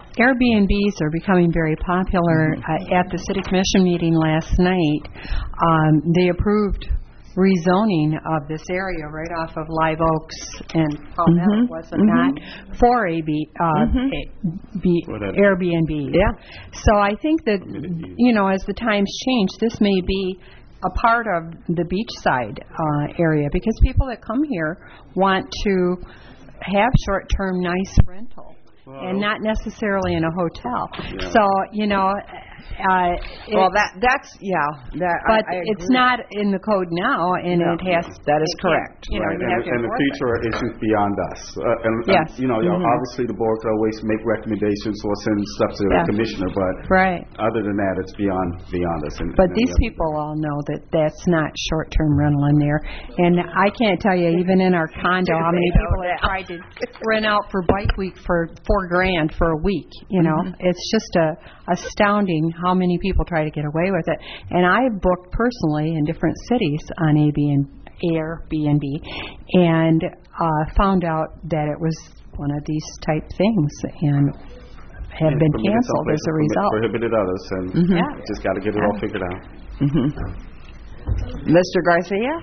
Airbnbs are becoming very popular. Uh, at the City Commission meeting last night, um, they approved rezoning of this area right off of Live Oaks and Palmetto, Mhm. was it Mhm. not, for A B, uh, Mhm. A- B, Airbnb. Yeah. So I think that, you know, as the times change, this may be a part of the beachside uh, area, because people that come here want to have short-term nice rental. And not necessarily in a hotel. Yeah. So, you know, uh, it, Well, that that's yeah. That, but I, I it's agree. not in the code now, and No. it has. That is it can't- correct. You know, Right, you and, have to and the enforce it. future are issues beyond us. Uh, and, Yes. and, you know, Mhm. obviously the board could always make recommendations or send stuff to Yeah. the commissioner, but Right. other than that, it's beyond beyond us. And, But and these the other- people all know that that's not short-term rental in there. And I can't tell you, even in our condo, how many people have tried to rent out for Bike Week for four grand for a week. You know, Mhm. it's just a, astounding how many people try to get away with it. And I've booked personally in different cities on A B and Airbnb, and uh, found out that it was one of these type things, and have been Permitted canceled some as places, a result. Prohibited others, and Mhm. Yeah. just got to get it all figured out. Mm-hmm. Mister Garcia?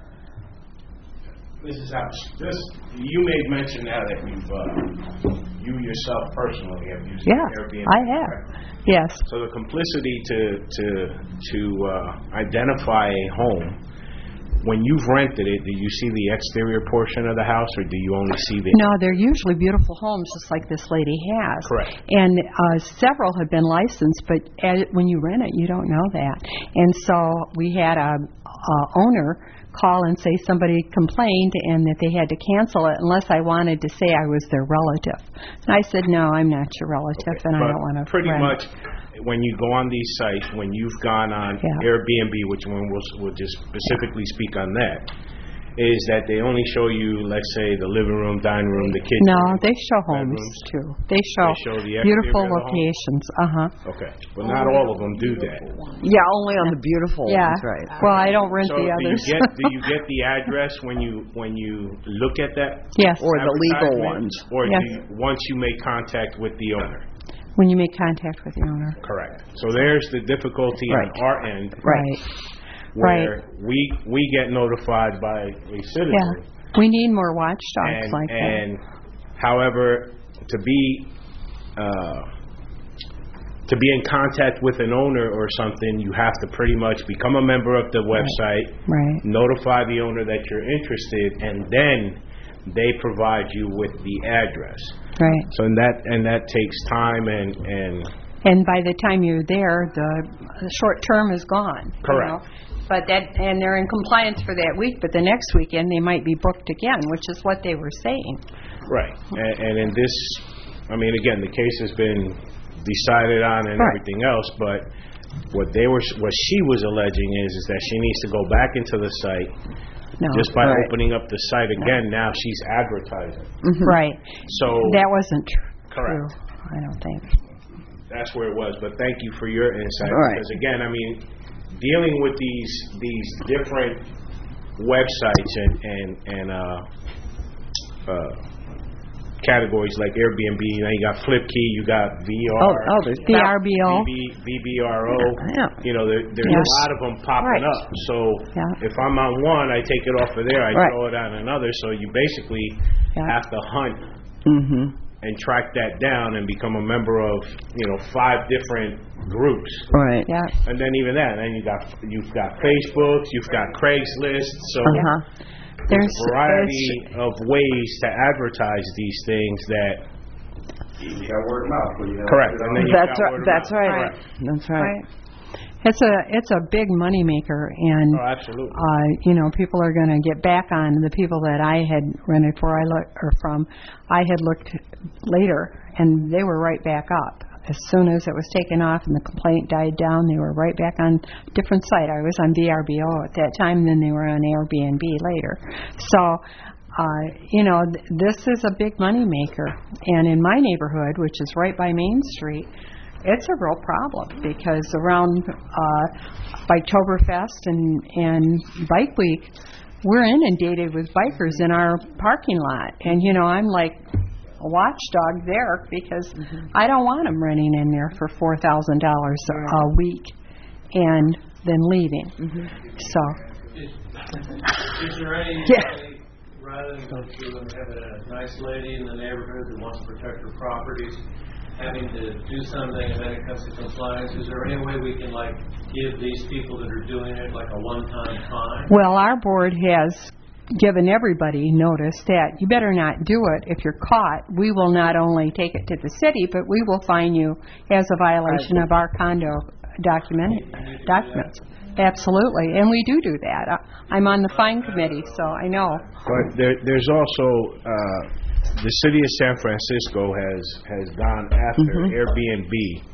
Missus House, this, you made mention now that you've, uh, you yourself personally have used Yeah, Airbnb. I have. Yes. So the complicity to, to, to uh, identify a home, when you've rented it, do you see the exterior portion of the house, or do you only see the... No, they're usually beautiful homes, just like this lady has. Correct. And uh, several have been licensed, but as, when you rent it, you don't know that. And so we had a, a owner call and say somebody complained and that they had to cancel it unless I wanted to say I was their relative. And I said, no, I'm not your relative, and I But don't want to pretty rent. much, when you go on these sites, when you've gone on Yeah. Airbnb, which one we'll, we'll just specifically speak on that, is that they only show you, let's say, the living room, dining room, the kitchen. No, they show homes bedrooms. too. They show, They show the beautiful exterior of the home? locations. Uh huh. Okay, but not all of them do that. Yeah, only on the beautiful Yeah. ones, right? Well, I don't rent So the do others. you get do you get the address when you when you look at that? Yes. Or the legal advertisement? ones. Or Yes. do you, once you make contact with the owner? When you make contact with the owner. Correct. So there's the difficulty Right. on our end. Right. Where we we get notified by a citizen. Yeah. We need more watchdogs And, like that. and however, to be uh, to be in contact with an owner or something, you have to pretty much become a member of the website, Right. notify the owner that you're interested, and then they provide you with the address. Right. So and that and that takes time and and And by the time you're there, the, the short term is gone. you Correct. know. But that, and they're in compliance for that week, but the next weekend they might be booked again, which is what they were saying. right. And, and in this, I mean, again, the case has been decided on and Right. everything else, but what they were, what she was alleging is, is that she needs to go back into the site. No. Just by Right. opening up the site again, now she's advertising. Right. So That wasn't tr- Correct. true, I don't think. that's where it was. But thank you for your insight, Right. because again, I mean, dealing with these these different websites and and and uh, uh, categories like Airbnb, you know, you got FlipKey, you got V R, Oh, oh, there's V R B O. V B R O. Yeah. You know, there, there's Yes. a lot of them popping Right. up. So Yeah. if I'm on one, I take it off of there, I Right. throw it on another. So you basically Yeah. have to hunt Mm-hmm. and track that down and become a member of, you know, five different groups. Right. Yeah. And then even that, then you got you've got Facebook, you've got Craigslist, so Uh-huh. there's There's- a variety of ways to advertise these things that. You got word of mouth. you know. Correct. And then you That's got right. word of That's mouth. right. Right. That's right. Right. It's a it's a big moneymaker, and Oh, absolutely. uh, you know, people are going to get back on the people that I had rented for. I look or from. I had looked later, and they were right back up as soon as it was taken off and the complaint died down. They were right back on a different site. I was on V R B O at that time, and then they were on Airbnb later. So. Uh, you know, th- this is a big money maker, and in my neighborhood, which is right by Main Street, it's a real problem because around uh, Biketoberfest and and Bike Week, we're inundated with bikers in our parking lot, and you know, I'm like a watchdog there because I don't want them running in there for four thousand dollars a week and then leaving. So. Is there any Yeah. way, rather than go through and have a nice lady in the neighborhood that wants to protect her properties, having to do something and then it comes to compliance, is there any way we can like give these people that are doing it like a one-time fine? Well, our board has given everybody notice that you better not do it. If you're caught, we will not only take it to the city, but we will fine you as a violation of our condo document documents. Absolutely, and we do do that. I- I'm on the fine committee, so I know. But there, there's also uh, the city of San Francisco has has gone after Mhm. Airbnb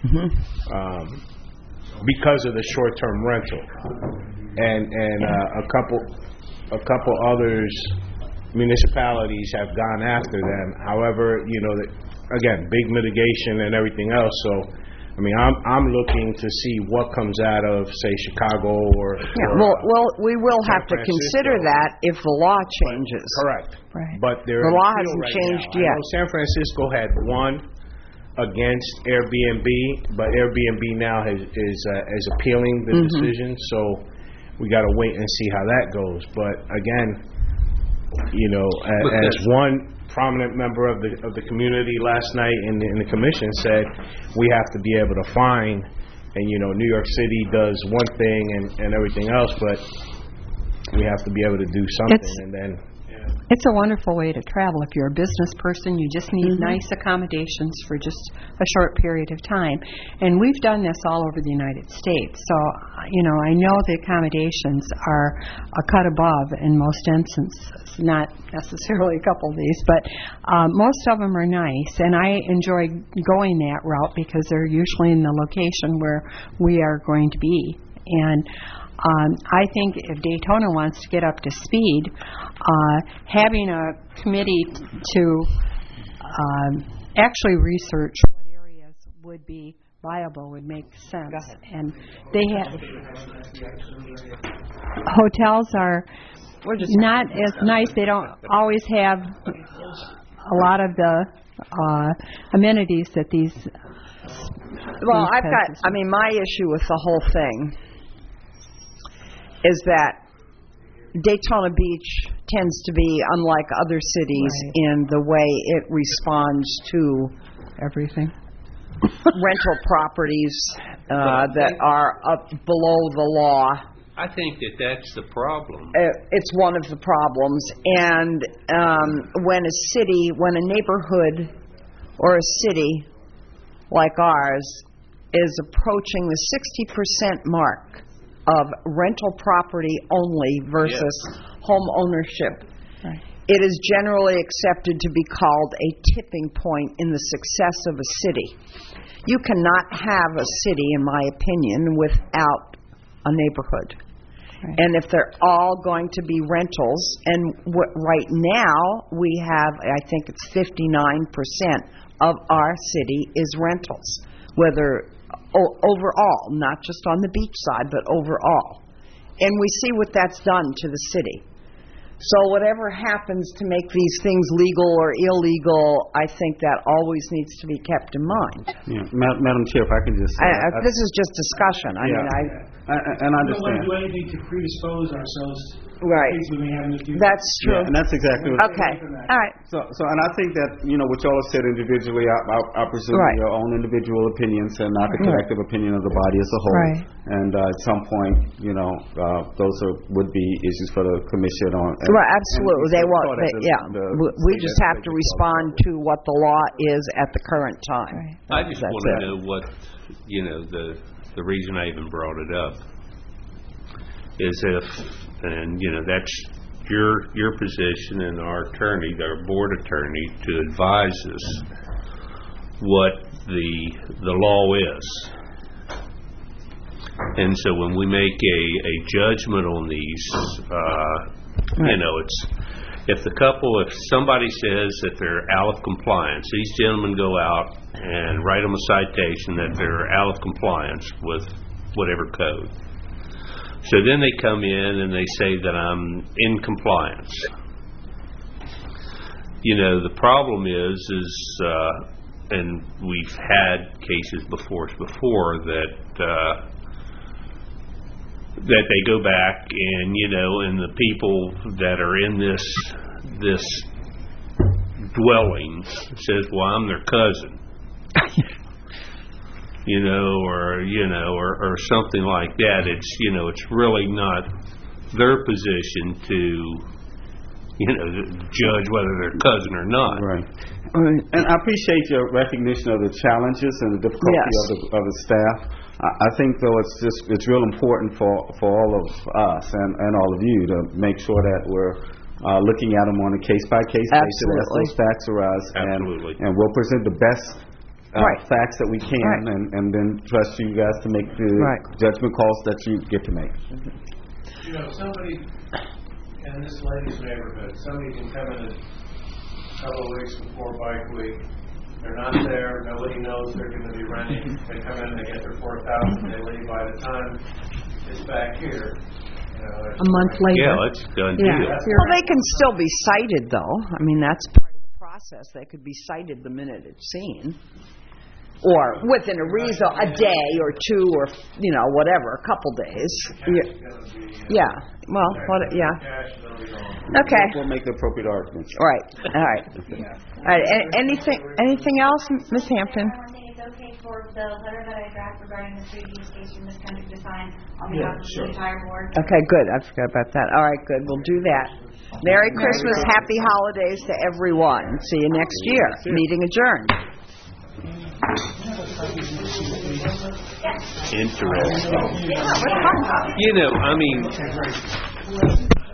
um, because of the short-term rental, and and uh, a couple a couple others municipalities have gone after them. However, you know that again, big mitigation and everything else. So. I mean, I'm I'm looking to see what comes out of, say, Chicago or. Yeah, or, well, uh, well, we will San have to Francisco. consider that if the law changes. Correct. Right. But there The law appeal hasn't right changed now. I yet. know San Francisco had one against Airbnb, but Airbnb now has, is uh, is appealing the Mhm. decision. So we got to wait and see how that goes. But again, you know, a- But as there's- one prominent member of the of the community last night in the, in the commission said, we have to be able to fine. And you know, New York City does one thing and, and everything else, but we have to be able to do something. It's- and then. It's a wonderful way to travel. If you're a business person, you just need nice accommodations for just a short period of time. And we've done this all over the United States. So, you know, I know the accommodations are a cut above in most instances. Not necessarily a couple of these, but um, most of them are nice. And I enjoy going that route because they're usually in the location where we are going to be. And Um, I think if Daytona wants to get up to speed, uh, having a committee to um, actually research what areas would be viable would make sense. And they have hotels are not as nice. They don't always have a lot of the uh, amenities that these. Well, I've got. I mean, my issue with the whole thing is that Daytona Beach tends to be unlike other cities right. in the way it responds to everything. rental properties uh, that are up below the law. I think that that's the problem. It's one of the problems. And um, when a city, when a neighborhood or a city like ours is approaching the sixty percent mark of rental property only versus yes. home ownership, right. it is generally accepted to be called a tipping point in the success of a city. You cannot have a city, in my opinion, without a neighborhood. Right. And if they're all going to be rentals, and w- right now we have, I think it's fifty-nine percent of our city is rentals, whether o- overall, not just on the beach side, but overall. And we see what that's done to the city. So whatever happens to make these things legal or illegal, I think that always needs to be kept in mind. Yeah. Ma- Madam Chair, if I can just... I, I, this is just discussion. I yeah. mean, I... I, and I understand. We don't want to do anything to predispose ourselves right. to things we may have in the future. That's true. Yeah, and that's exactly what... Okay. All right. So, so, and I think that, you know, what y'all have said individually, I, I, I presume right. your own individual opinions and not the collective right. opinion of the body as a whole. Right. And uh, at some point, you know, uh, those are, would be issues for the commission on... And, right, absolutely. They won't... They, the, yeah. The we just have to respond to what the law is at the current time. Right. I just That's want to it. know what, you know, the the reason I even brought it up is if, and, you know, that's your your position and our attorney, our board attorney, to advise us what the the law is. And so when we make a, a judgment on these, uh, right. you know, it's, if the couple, if somebody says that they're out of compliance, these gentlemen go out and write them a citation that they're out of compliance with whatever code. So then they come in and they say that I'm in compliance. You know, the problem is, is, uh, and we've had cases before before that, uh, that they go back and, you know, and the people that are in this this dwelling says, well, I'm their cousin. You know, or, you know, or, or something like that. It's, you know, it's really not their position to, you know, judge whether they're cousin or not. Right. Right. And I appreciate your recognition of the challenges and the difficulty yes. of the of the staff. I, I think, though, it's just it's real important for, for all of us and, and all of you to make sure that we're uh, looking at them on a case by case basis as those facts arise. Absolutely. And, and we'll present the best uh, right. facts that we can, right. and, and then trust you guys to make the right. judgment calls that you get to make. You know, somebody in this lady's neighborhood, somebody can come in a couple of weeks before Bike Week. They're not there. Nobody knows they're going to be renting. They come in, they get their four thousand, they leave. By the time it's back here, you know, a month later. Yeah, it's done. Yeah. Well, they can still be cited, though. I mean, that's part of the process. They could be cited the minute it's seen. Or within a reason, a day or two, or you know, whatever, a couple days. Yeah. yeah. Well, what? Yeah. Okay. We'll make the appropriate arguments. Right. All right. All right. A- anything? Anything else, Miz Hampton? It's okay for the letter that I draft regarding the previous case from this country to sign on Yeah, behalf of sure. the entire board. Okay. Good. I forgot about that. All right. Good. We'll do that. Merry Christmas. Happy holidays to everyone. See you next year. Meeting adjourned. Interesting. You know, I mean,